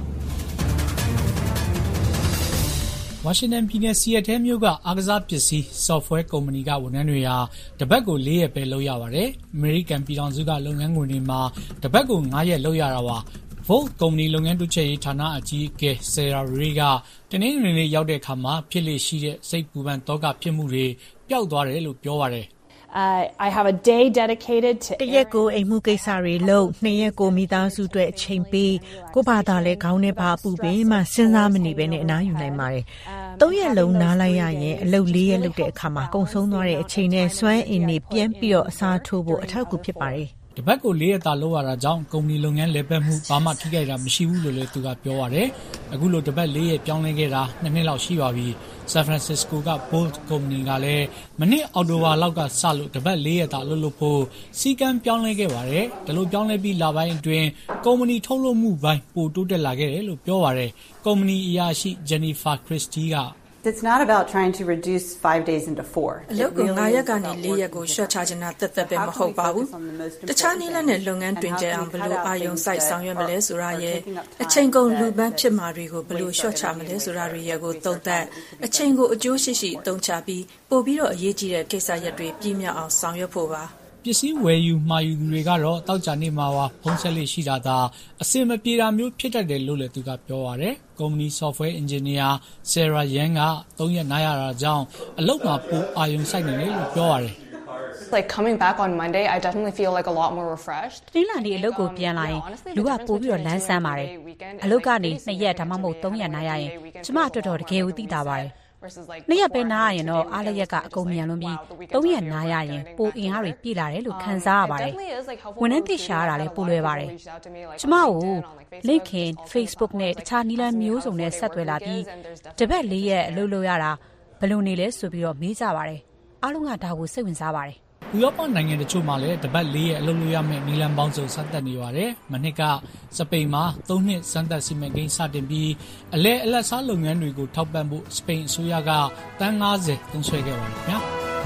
ဝါရှင်တန်ပြည်နယ်စီယက်တဲမြို့ကအားကစားပစ္စည်း software ကုမ္ပဏီကဝန်ထမ်းတွေဟာတပတ်ကို၄ရက်ပဲလုပ်ရပါတယ်။ American ပြည်ထောင်စုကလုပ်ငန်းခွင်တွေမှာတပတ်ကို၅ရက်လုပ်ရတာပါ။ Volt ကုမ္ပဏီလုပ်ငန်းတိုးချဲ့ရေးဌာနအကြီးအကဲ Sarah Ray ကတနင်္ဂနွေနေ့ရောက်တဲ့အခါမှာဖြစ်လေရှိတဲ့စိတ်ပူပန်သောကဖြစ်မှုတွေပျောက်သွားတယ်လို့ပြောပါတယ် Uh, I have a day dedicated to တရက်ကိုအိမ်မှုကိစ္စတွေလုပ်နှစ်ရက်ကိုမိသားစုအတွက်အချိန်ပေးကိုဘာသာလဲခေါင်းနဲ့ပါအပူပေးမှစဉ်းစားမနေဘဲနဲ့အနားယူနိုင်ပါတယ်။သုံးရက်လုံးနားလိုက်ရရင်အလုပ်လေးရက်လုပ်တဲ့အခါမှာကုန်ဆုံးသွားတဲ့အချိန်နဲ့စွမ်းအင်တွေပြန်ပြီးတော့အစားထိုးဖို့အထောက်အကူဖြစ်ပါတယ်။တပတ်ကို၄ရက်သာလုပ်ရတာကြောင့်ကုမ္ပဏီလုပ်ငန်းလည်ပတ်မှုဘာမှထိခိုက်တာမရှိဘူးလို့လည်းသူကပြောပါတယ်။အခုလိုတပတ်၄ရက်ပြောင်းလဲခဲ့တာနှစ်နှစ်လောက်ရှိပါပြီ။ San Francisco က Bolt ကုမ္ပဏီကလည်းမနေ့အောက်တိုဘာလောက်ကစလို့တပတ်၄ရက်သာလုပ်လို့ဖို့စီကံပြောင်းလဲခဲ့ပါတယ်။ဒါလိုပြောင်းလဲပြီးလပိုင်းအတွင်းကုမ္ပဏီထုတ်လုပ်မှုပိုင်းပိုတိုးတက်လာခဲ့တယ်လို့ပြောပါတယ်။ကုမ္ပဏီအရာရှိ Jennifer Christie က It's not about trying to reduce five days into four. အလုပ်ကို၅ရက်ကနေ၄ရက်ကိုရှော့ချချင်တာတက်တက်ပဲမဟုတ်ပါဘူး။တခြားနည်းလမ်းနဲ့လုပ်ငန်းတွင်ကျအောင်ဘယ်လိုအာရုံစိုက်ဆောင်ရွက်မလဲဆိုတာရဲ့အချိန်ကုန်လူပန်းဖြစ်မှာတွေကိုဘယ်လိုရှော့ချမလဲဆိုတာတွေရဲ့ကိုသုံးသပ်အချိန်ကိုအကျိုးရှိရှိအသုံးချပြီးပို့ပြီးတော့အရေးကြီးတဲ့ကိစ္စရပ်တွေပြည့်မြောက်အောင်ဆောင်ရွက်ဖို့ပါပစ္စည်းဝယ်ယူမှာယူသူတွေကတော့တောက်ကြနေမှာပါဖုံးဆက်လေးရှိတာသာအစင်မပြေတာမျိုးဖြစ်တတ်တယ်လို့လည်းသူကပြောပါတယ်ကုမ္ပဏီ software engineer Sarah Yang ကသုံးရက်နားရတာကြောင့်အလုပ်မှာပိုအာရုံစိုက်နေတယ်လို့ပြောပါတယ် Like coming back on Monday, I definitely feel like a lot more refreshed. ဒီလနေ့အလုပ်ကိုပြန်လာရင်လူကပို့ပြီးတော့လမ်းဆန်းပါတယ်အလုပ်ကနေနှစ်ရက်ဒါမှမဟုတ်သုံးရက်နားရရင်ကျမအတွက်တော့တကယ်ကိုသိတာပါတယ်နှစ်ရက်ပဲနားရရင်တော့အားလရက်ကအကုန်မြန်လွန်ပြီးသုံးရက်နားရရင်ပိုအင်အားတွေပြည့်လာတယ်လို့ခံစားရပါတယ်ဝန်ထမ်းသိရှာရတာလည်းပိုလွယ်ပါတယ်ကျမကို LinkedIn Facebook နဲ့တခြားနည်းလမ်းမျိုးစုံနဲ့ဆက်သွယ်လာပြီးတပတ်လေးရက်အလုပ်လုပ်ရတာဘယ်လိုနေလဲဆိုပြီးတော့မေးကြပါတယ်အားလုံးကဒါကိုစိတ်ဝင်စားပါတယ်ဥရောပနိုင်ငံတချို့မှာလည်းတပတ်လေးရက်အလုပ်လုပ်ရမယ့်နည်းလမ်းပေါင်းစုံစတင်နေပါတယ်။မနှစ်ကစပိန်မှာသုံးနှစ်စမ်းသပ်စီမံကိန်းစတင်ပြီးအလဲအလတ်စားလုပ်ငန်းတွေကိုထောက်ပံ့ဖို့စပိန်အစိုးရကတန်း၅၀သုံးစွဲခဲ့ပါတယ်ခင်ဗျာ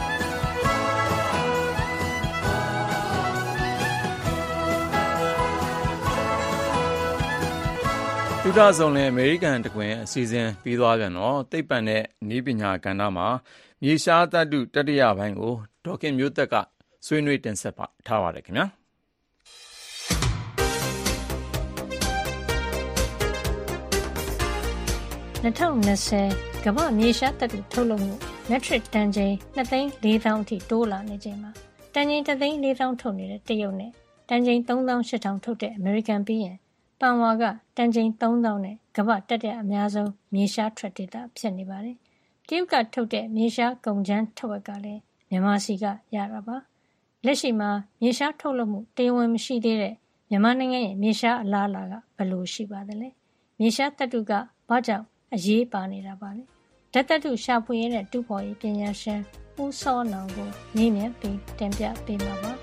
။တူတာဆောင်လည်းအမေရိကန်တကွင်အစီအစဉ်ပြီးသွားပြန်တော့သိပ္ပံနဲ့နည်းပညာကဏ္ဍမှာမြေရှားသတ္တုတတိယပိုင်းကိုဒေါက်ခင်မျိုးသက်ကဆွေးနွေးတင်ဆက်ပါထားပါတယ်ခင်ဗျာ၂၀၂၀ကမ္ဘာမြေရှားသတ္တုထုတ်လုပ်မှု metric တန်ချိန်၂သိန်း၄သောင်းအထိတိုးလာနေချိန်မှာတန်ချိန်တစ်သိန်း၄သောင်းထုတ်နေတဲ့တရုတ်နဲ့တန်ချိန်၃သောင်း၈ထောင်ထုတ်တဲ့အမေရိကန်ပြီးရင်ပန်ဝါကတန်ချိန်၃သောင်းနဲ့ကမ္ဘာတက်တဲ့အများဆုံးမြေရှားထွက်ဒေသဖြစ်နေပါတယ်။တရုတ်ကထုတ်တဲ့မြေရှားကုန်ကြမ်းထက်ဝက်ကလည်းမြန်မာစီကရတာပါ။လက်ရှိမှာမြေရှားထုတ်လုပ်မှုတရားဝင်မရှိသေးတဲ့မြန်မာနိုင်ငံရဲ့မြေရှားအလားအလာကဘယ်လိုရှိပါသလဲ။မြေရှားသတ္တုကဘာကြောင့်အရေးပါနေတာပါလဲ။ဓာတ်သတ္တုရှာဖွေရေးနဲ့တူဖော်ရေးပညာရှင်ဦးစောနောင်ကိုမြင်မြင်ပြီးတင်ပြပေးမှာပါ။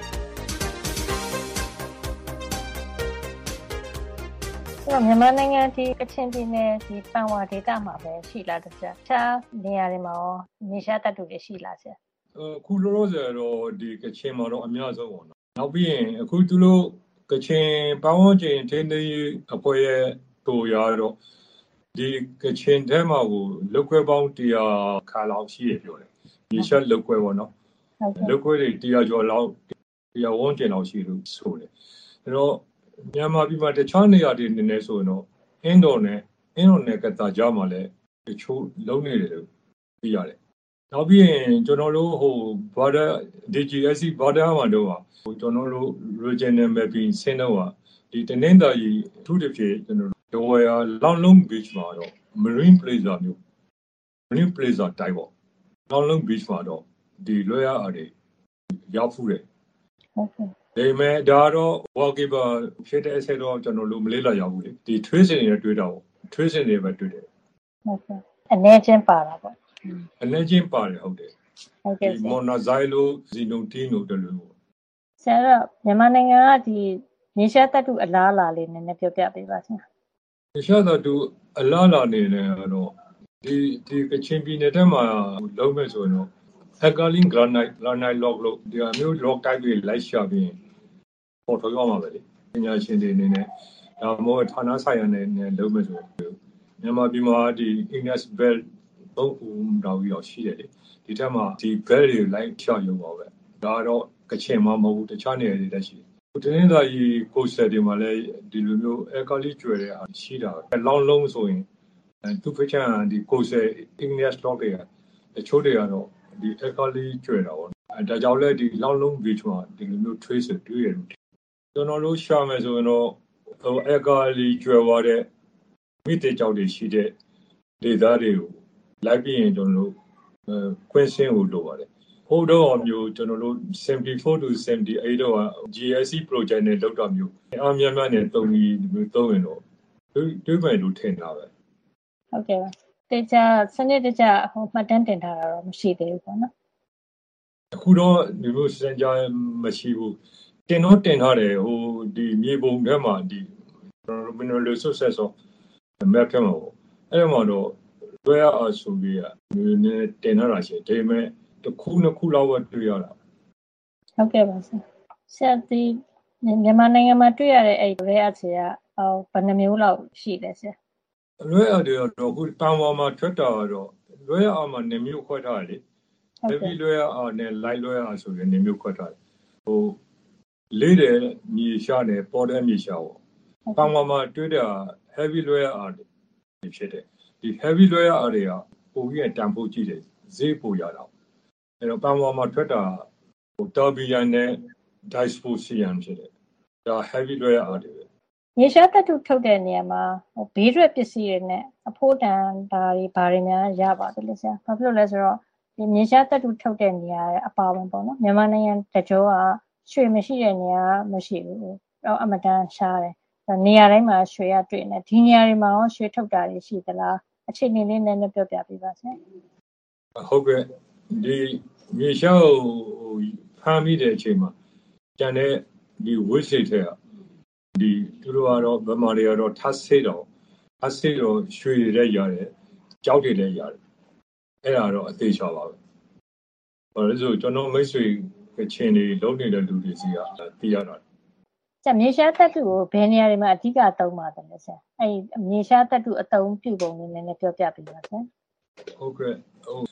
မြန်မာနိုင်ငံဒီကချင်ပြည်နယ်ဒီပန်ဝါဒေသမှာပဲရှိလာတဲ့ဆရာ။ခြားနေရာတွေမှာရောမြေရှားသတ္တုတွေရှိလားဆရာ။အခုလောလောဆယ်တော့ဒီကချင်မှာတော့အများဆုံးပေါ့နော်။နောက်ပြီးရင်အခုသူတို့ကချင်ပတ်ဝန်းကျင်ထိန်းသိမ်းရေးအဖွဲ့ရဲ့တို့ရတော့ဒီကချင်ထဲမှာကိုလောက်ခွဲပေါင်းတရားခါလောက်ရှိရပြောတယ်။မြေရှားလောက်ခွဲပေါ့နော်။လောက်ခွဲတွေတရားကျော်လောက်တရားဝန်းကျင်လောက်ရှိလို့ဆိုတယ်။အဲတော့မြန်မာပြည်မှာတခြားနေရာတွေနေနေဆိုရင်တော့အင်းတော်နဲ့အင်းတော်နဲ့ကတာကြားမှာလည်းတချို့လုံးနေတယ်လို့သိရတယ်။နောက်ပြီးရင်ကျွန်တော်တို့ဟိုဘာသာ D G S C ဘာသာမှာတော့ဟိုကျွန်တော်တို့ regional mapping ဆင်းတော့ဒီတနင်္သာရီအထူးတစ်ဖြစ်ကျွန်တော်တို့ဝယ်လောင်းလုံး beach မှာတော့ marine plaza မျိုး marine plaza တိုက်ပေါ့လောင်းလုံး beach မှာတော့ဒီလွှဲရအားတွေရောက်ဖူးတယ်ဟုတ်ကဲ့ဒီမဲ့ဒါတော့ walkiver ဖြစ်တဲ့အဆက်တော့ကျွန်တော်တို့မလေးလာရောက်ဘူးလေဒီ trace တွေနဲ့တွေ့တာပေါ့ trace တွေပဲတွေ့တယ်ဟုတ်ကဲ့အနေချင်းပါတာပေါ့အနေချင်းပါတယ်ဟုတ်တယ်ဟုတ်ကဲ့ monoxide ဇီနိုတင်းတို့တလို့ပေါ့ဆရာတော့မြန်မာနိုင်ငံကဒီမြေရှားသတ္တုအလားအလာလေးနည်းနည်းပြောပြပေးပါဆရာမြေရှားသတ္တုအလားအလာနေနေတော့ဒီဒီကချင်ပြည်နယ်ထဲမှာလုံးမဲ့ဆိုရင်တော့ alkaline granite granite rock လို့ဒီအမျိုး rock type တွေလိုက်ရှာပြီးပေါ်ထုတ်ရမှာပဲလေပညာရှင်တွေအနေနဲ့ဒါမှမဟုတ်ဌာနဆိုင်ရာနဲ့လုံးမဲ့ဆိုမြန်မာပြည်မှာဒီ Igneous Belt သုံးခုတောင်ပြီးတော့ရှိတယ်လေဒီထက်မှာဒီ belt တွေလိုက်ရှာရုံပါပဲဒါတော့ကချင်မှာမဟုတ်ဘူးတခြားနေရာတွေလည်းရှိတယ်တနင်္သာရီကိုစက်တွေမှာလည်းဒီလိုမျိုး alkaline ကျွဲတဲ့အားရှိတာပဲလောင်းလုံးဆိုရင်သူဖချန်ဒီကိုစက် Igneous rock တွေကတချို့တွေကတော့ဒီ alkaline ကျွဲတာပေါ့အဲဒါကြောင့်လည်းဒီလောင်းလုံး beach မှာဒီလိုမျိုး trace တွေ့ရတယ်ကျွန်တော်တို့ရှာမယ်ဆိုရင်တော့ဟို alkaline ကျွဲသွားတဲ့မိတဲ့ကြောက်တွေရှိတဲ့ဒေသတွေကိုလိုက်ပြီးရင်ကျွန်တော်တို့ခွင့်စင်းကိုလိုပါတယ်ဟိုတော့မျိုးကျွန်တော်တို့ seventy-four to seventy-eight တော့ G S C project နဲ့လောက်တာမျိုးအားများများနဲ့တုံးပြီးမျိုးသုံးရင်တော့တွေးမယ်လို့ထင်တာပဲဟုတ်ကဲ့ပါတေချာစနစ်တကျဟိုမှတ်တမ်းတင်ထားတာတော့မရှိသေးဘူးပေါ့နော်အခုတော့ဒီလိုစံကြမရှိဘူးတင်တော့တင်ထားတယ်ဟိုဒီမြေပုံထဲမှာဒီ mineral resources ဆို map ထဲမှာပေါ့အဲ့ဒီမှာတော့လွှဲအားဆိုပြီးอ่ะနည်းတင်ထားတာရှိတယ်ဒါပေမဲ့တစ်ခုနှစ်ခုလောက်ပဲတွေ့ရတာဟုတ်ကဲ့ပါဆရာဆရာဒီမြန်မာနိုင်ငံမှာတွေ့ရတဲ့အဲ့ဒီလွှဲအားချေကဟိုဘယ်နှမျိုးလောက်ရှိလဲဆရာလွှဲအားတွေတော့ခုပန်ပေါ်မှာထွက်တာတော့လွှဲအားမှာနှစ်မျိုးခွဲထားတယ်လေ heavy လွှဲအားနဲ့ light လွှဲအားဆိုပြီးနှစ်မျိုးခွဲထားတယ်ဟိုလေးတယ်မြေရှားနဲ့ပေါ်တဲ့မြေရှားပေါ့ပန်ပေါ်မှာတွေ့တာ heavy လွှဲအားတွေဖြစ်တယ်ဒီ heavy လွှဲအားတွေကပိုပြီးတန်ဖိုးကြီးတယ်ဈေးပိုရတာအဲ့တော့ပန်ပေါ်မှာထွက်တာဟို terbian နဲ့ dysprosium ဖြစ်တယ်ဒါ heavy လွှဲအားတွေမြေရှားသတ္တုထုတ်တဲ့နေရာမှာဟိုဘေးရွက်ပစ္စည်းတွေနဲ့အဖိုးတန်ဒါတွေဘာတွေများရပါတယ်လဲဆရာဘာဖြစ်လို့လဲဆိုတော့ဒီမြေရှားသတ္တုထုတ်တဲ့နေရာအပါဝင်ပေါ့နော်မြန်မာနိုင်ငံတကြောကရွှေမရှိတဲ့နေရာမရှိဘူးတော့အမတန်ရှားတယ်နေရာတိုင်းမှာရွှေရတွေ့နေဒီနေရာတွေမှာရောရွှေထုတ်တာတွေရှိသလားအခြေအနေလေးနည်းနည်းပြောပြပေးပါဆရာဟုတ်ကဲ့ဒီမြေရှားကိုဖမ်းမိတဲ့အချိန်မှာကျန်တဲ့ဒီဝိစိတ်ထဲကဒီသူတို့ကတော့ဗမာတွေကတော့ထပ်ဆေးတော့ထပ်ဆေးတော့ရွှေတွေလည်းရတယ်ကြောက်တွေလည်းရတယ်အဲ့ဒါတော့အသေးချပါပဲဘာလို့ဆိုကျွန်တော်မိတ်ဆွေကချင်တွေလုံးနေတဲ့လူတွေစီကသိရတာကျမြေရှားသတ္တုကိုဘယ်နေရာတွေမှာအဓိကသုံးပါတယ်လဲဆရာအဲ့မြေရှားသတ္တုအသုံးပြုပုံလေးနည်းနည်းပြောပြပေးပါဆရာဟုတ်ကဲ့ဟို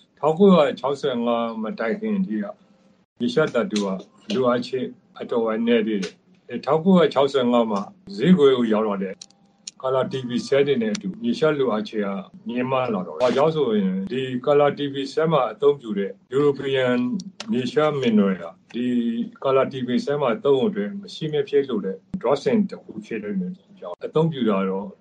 nineteen sixty-fiveမတိုင်ခင်အထိကမြေရှားသတ္တုကလူအချင်းအတော်ဝနေသေးတယ်nineteen sixty-fiveမှာဈေးကွယ်ကိုရောက်လာတဲ့Color တီ ဗီ set တွေနဲ့အတူမြေရှားလူအချင်းကမြင့်မားလာတော့ဘာကြောင့်ဆိုရင်ဒီ Color တီ ဗီ set မှာအသုံးပြုတဲ့ European မြေရှား mineral ကဒီ Color တီ ဗီ set မှာသုံးဖို့အတွက်မရှိမဖြစ်လို့တဲ့ drossing တခုဖြစ်နေတယ်ကြောင့်အသုံးပြုတာတော့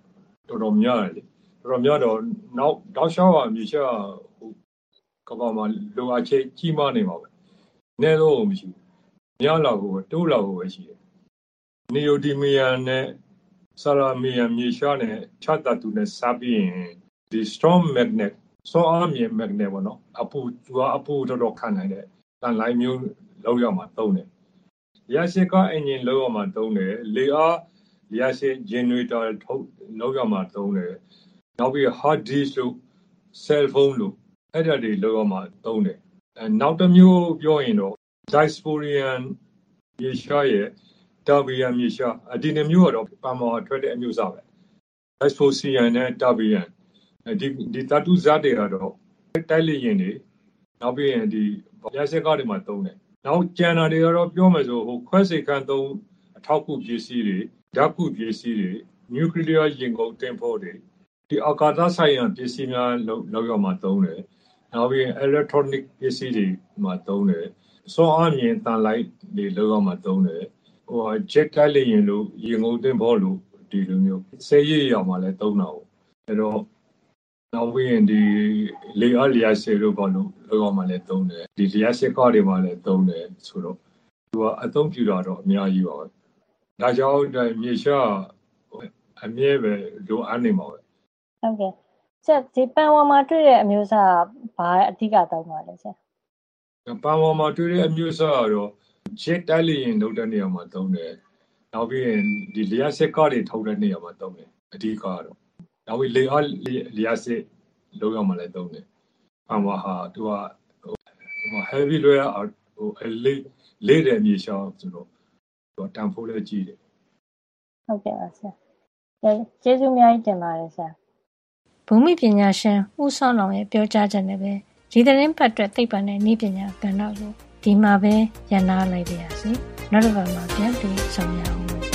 တော်တော်များတယ်လေတော်တော်များတော့နောက်တောက်လျှောက်အမြေရှားဟိုကဘာမှာလိုအပ်ချက်ကြီးမားနေမှာပဲအနည်းဆုံးမရှိဘူးများလာကိုတိုးလာကိုပဲရှိတယ်နီယိုဒီမီယန်နဲ့ဆာရာမီယန်မြေရှားနဲ့ချတ်တတူနဲ့စပြီးရင်ဒီ storm magnet ဆောအားမြေ magnet ပေါ့နော်အပူသူကအပူတော်တော်ခံနိုင်တဲ့တန်လိုင်းမျိုးလောက်ရမှာသုံးတယ်လျှက်စစ်ကအင်ဂျင်လောက်ရမှာသုံးတယ်လေအားလျှက်စစ် generator ထုတ်လောက်ရမှာသုံးတယ်နောက်ပြီး hard disk လို့ cell phone လို့အဲ့ဒါတွေလောက်ရမှာသုံးတယ်အဲနောက်တစ်မျိုးပြောရင်တော့ diasporian မြေရှားရဲ့ Terbian မြေရှားဒီနှစ်မျိုးကတော့ပါမောထွက်တဲ့အမျိုးအစားပဲ diasporian နဲ့ Terbian ဒီဒီတတုဇာတ်တွေကတော့တိုက်လေရင်တွေနောက်ပြီးရင်ဒီလျှက်စစ်ကားတွေမှာသုံးတယ်နောက်ကျန်တာတွေကတော့ပြောမယ်ဆိုဟိုခွဲစိတ်ခန်းသုံးအထောက်အကူပစ္စည်းတွေဓာတ်ကူပစ္စည်းတွေ nuclear ရင်ကုန်တင်ဖို့တွေဒီအာကာသဆိုင်ရာပစ္စည်းများလောက်ရောက်မှာသုံးတယ်နောက်ပြီး electronic ပစ္စည်းတွေမှာသုံးတယ်စောအားမြင်တန်လိုက်တွေလောက်ရောက်မှာသုံးတယ်ဟို jet တိုက်လေရင်လို့ရင်ကုန်တင်ဖို့လို့ဒီလိုမျိုးစေးရည်ရောက်မှာလဲသုံးတာပေါ့အဲ့တော့နောက်ပြီးရင်ဒီလေအားလျှက်စစ်တို့ဘာလို့လောက်ရောက်မှာလဲသုံးတယ်ဒီလျှက်စစ်ကားတွေမှာလဲသုံးတယ်ဆိုတော့သူကအသုံးပြုတာတော့အများကြီးပါပဲဒါကြောင့်မြေရှားအမြဲပဲလိုအပ်နေမှာပဲဟုတ်ကဲ့ဆက်ဒီပန်ဝါမှာတွေ့တဲ့အမျိုးအစားဘာအဓိကတောင်းပါလဲဆက်ပန်ဝါမှာတွေ့တဲ့အမျိုးအစားကတော့ jet တိုက်လေရင်လုပ်တဲ့နေရာမှာသုံးတယ်နောက်ပြီးရင်ဒီလျှက်စစ်ကားတွေထုတ်တဲ့နေရာမှာသုံးတယ်အဓိကကတော့နောက်ပြီးလေအားလျှက်စစ်လုပ်ရမှာလည်းသုံးတယ်ပန်ဝါဟာသူကဟို heavy လွှဲဟိုလေးလေးတဲ့မြေရှားဆိုတော့သူတန်ဖိုးလည်းကြီးတယ်ဟုတ်ကဲ့ပါဆရာကျေးဇူးအများကြီးတင်ပါတယ်ဆရာဘူမိပညာရှင်ဦးစောနောင်ရဲ့ပြောကြားချက်နဲ့ပဲဒီသတင်းပတ်အတွက်သိပ္ပံနဲ့နည်းပညာကဏ္ဍကိုဒီမှာပဲရန်နာလိုက်ပါရစေနောက်တစ်ပတ်မှာပြန်ပြီးဆောင်ရအောင်နော်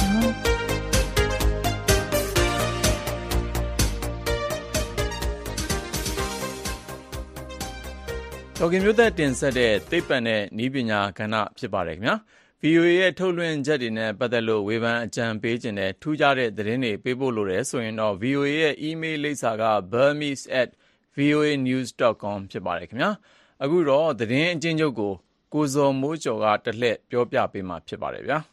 တော်ကင်မျိုးသက်တင်ဆက်တဲ့သိပ္ပံနဲ့နည်းပညာကဏ္ဍဖြစ်ပါတယ်ခင်ဗျာ ဗီအိုအေ ရဲ့ထုတ်လွှင့်ချက်တွေနဲ့ပတ်သက်လို့ဝေဖန်အကြံပေးခြင်းနဲ့ထူးခြားတဲ့သတင်းတွေပေးပို့လို့ရဆိုရင်တော့ ဗီအိုအေ ရဲ့ email လိပ်စာက burmese at voa news dot com ဖြစ်ပါတယ်ခင်ဗျာအခုတော့သတင်းအကျဉ်းချုပ်ကိုကိုဇော်မိုးကျော်ကတလှည့်ပြောပြပေးမှာဖြစ်ပါတယ်ဗျာ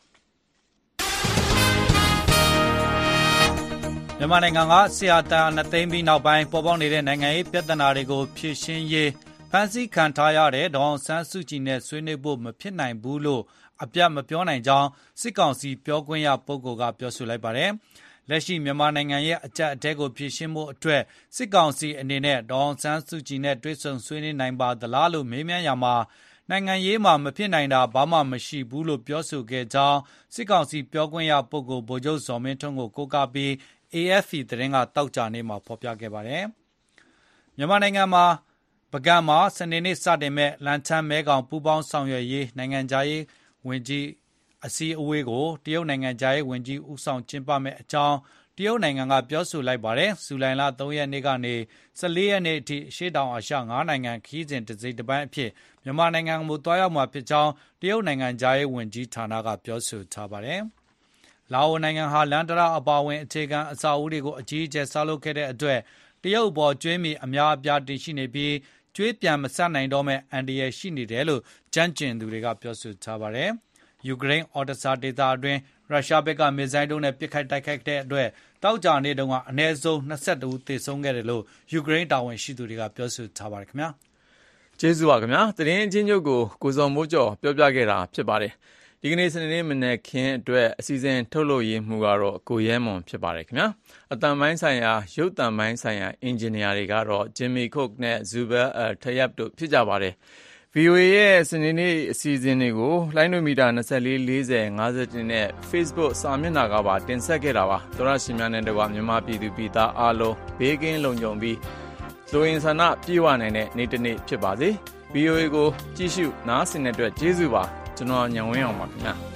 မြန်မာနိုင်ငံကဆရာတန်နှစ်သိန်းပြီးနောက်ပိုင်းပေါ်ပေါက်နေတဲ့နိုင်ငံရေးပြဿနာတွေကိုဖြေရှင်းရေးဖန်ဆီးခံထားရတဲ့ဒေါအောင်ဆန်းစုကြည်နဲ့ဆွေးနွေးဖို့မဖြစ်နိုင်ဘူးလို့အပြတ်မပြောနိုင်ကြောင်းစစ်ကောင်စီပြောခွင့်ရပုဂ္ဂိုလ်ကပြောဆိုလိုက်ပါတယ်။လက်ရှိမြန်မာနိုင်ငံရဲ့အကြက်အတဲကိုဖြေရှင်းဖို့အတွက်စစ်ကောင်စီအနေနဲ့ဒေါအောင်ဆန်းစုကြည်နဲ့တွေ့ဆုံဆွေးနွေးနိုင်ပါသလားလို့မေးမြန်းရာမှာနိုင်ငံရေးမှာမဖြစ်နိုင်တာဘာမှမရှိဘူးလို့ပြောဆိုခဲ့ကြောင်းစစ်ကောင်စီပြောခွင့်ရပုဂ္ဂိုလ်ဗိုလ်ချုပ်ဇော်မင်းထွန်းကိုကိုးကားပြီး အေအက်ဖ်ပီ သတင်းကတောက်ကြနေမှာဖော်ပြခဲ့ပါတယ်။မြန်မာနိုင်ငံမှာပကံမှာစနေနေ့စတင်မဲ့လန်ချမ်းမဲကောင်ပူပေါင်းဆောင်ရွက်ရေးနိုင်ငံခြားရေးဝန်ကြီးအစည်းအဝေးကိုတရုတ်နိုင်ငံခြားရေးဝန်ကြီးဦးဆောင်ကျင်းပမဲ့အကြောင်းတရုတ်နိုင်ငံကပြောဆိုလိုက်ပါတယ်။ဇူလိုင်လသုံးရက်နေ့ကနေဆယ်လေးရက်နေ့အထိရှေ့တောင်အာရှငါးနိုင်ငံခရီးစဉ်တစ်စိတ်တစ်ပိုင်းအဖြစ်မြန်မာနိုင်ငံကိုတွားရောက်မှာဖြစ်ကြောင်းတရုတ်နိုင်ငံခြားရေးဝန်ကြီးဌာနကပြောဆိုထားပါတယ်။လာအိုနိုင်ငံဟာလန်တရာအပါအဝင်အခြေခံအဆောက်အဦတွေကိုအကြီးအကျယ်ဆောက်လုပ်ခဲ့တဲ့အတွက်တရုတ်ဘော်ကျွေးမီအများအပြားတင်ရှိနေပြီးကျွေးပြန်မဆက်နိုင်တော့မဲ့အန်ဒီရရှိနေတယ်လို့ကြမ်းကျင်သူတွေကပြောဆိုထားပါတယ်။ယူကရိန်းအော်ဒဆာဒေသအတွင်းရုရှားဘက်ကမစ်ဇိုင်းဒုံးနဲ့ပစ်ခတ်တိုက်ခိုက်တဲ့အတွက်တောက်ကြနေတုန်းကအနည်းဆုံး၂၁ဦးသေဆုံးခဲ့တယ်လို့ယူကရိန်းတာဝန်ရှိသူတွေကပြောဆိုထားပါတယ်ခင်ဗျာ။ကျေးဇူးပါခင်ဗျာ။သတင်းအချင်းချုပ်ကိုကိုစော်မိုးကျော်ပြောပြခဲ့တာဖြစ်ပါတယ်။ဒီကနေ့စနေနေ့မနက်ခင်းအတွက်အစီအစဉ်ထုတ်လို့ရမှုကတော့ကိုရဲမွန်ဖြစ်ပါတယ်ခင်ဗျာအတန်ပိုင်းဆိုင်ရာရုပ်တံပိုင်းဆိုင်ရာအင်ဂျင်နီယာတွေကတော့ဂျင်မီခုတ်နဲ့ဇူဘယ်အယ်ထရပ်တို့ဖြစ်ကြပါတယ် ဗီအိုအေ ရဲ့စနေနေ့အစီအစဉ်တွေကိုလိုင်းနိုမီတာ၂၄ ၄၀ ၅၁နဲ့ Facebook စာမျက်နှာကပါတင်ဆက်ခဲ့တာပါသောရရှင်များနဲ့တကွမြန်မာပြည်သူပြည်သားအားလုံးဘေးကင်းလုံခြုံပြီးလူရင်းဆန္ဒပြေဝနိုင်တဲ့နေ့တစ်နေ့ဖြစ်ပါစေ ဗီအိုအေ ကိုကြည့်ရှုနားဆင်တဲ့အတွက်ကျေးဇူးပါကျွန်တော်ညံဝင်းအောင်ပါခင်ဗျာ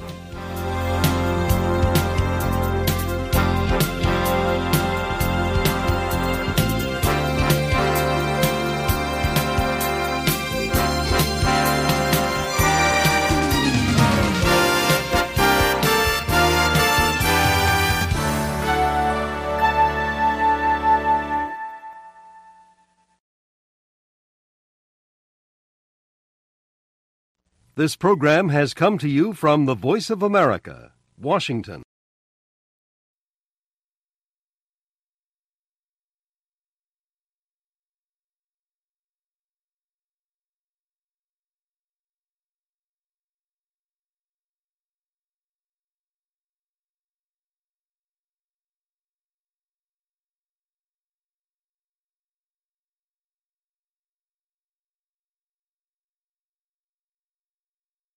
This program has come to you from the Voice of America, Washington.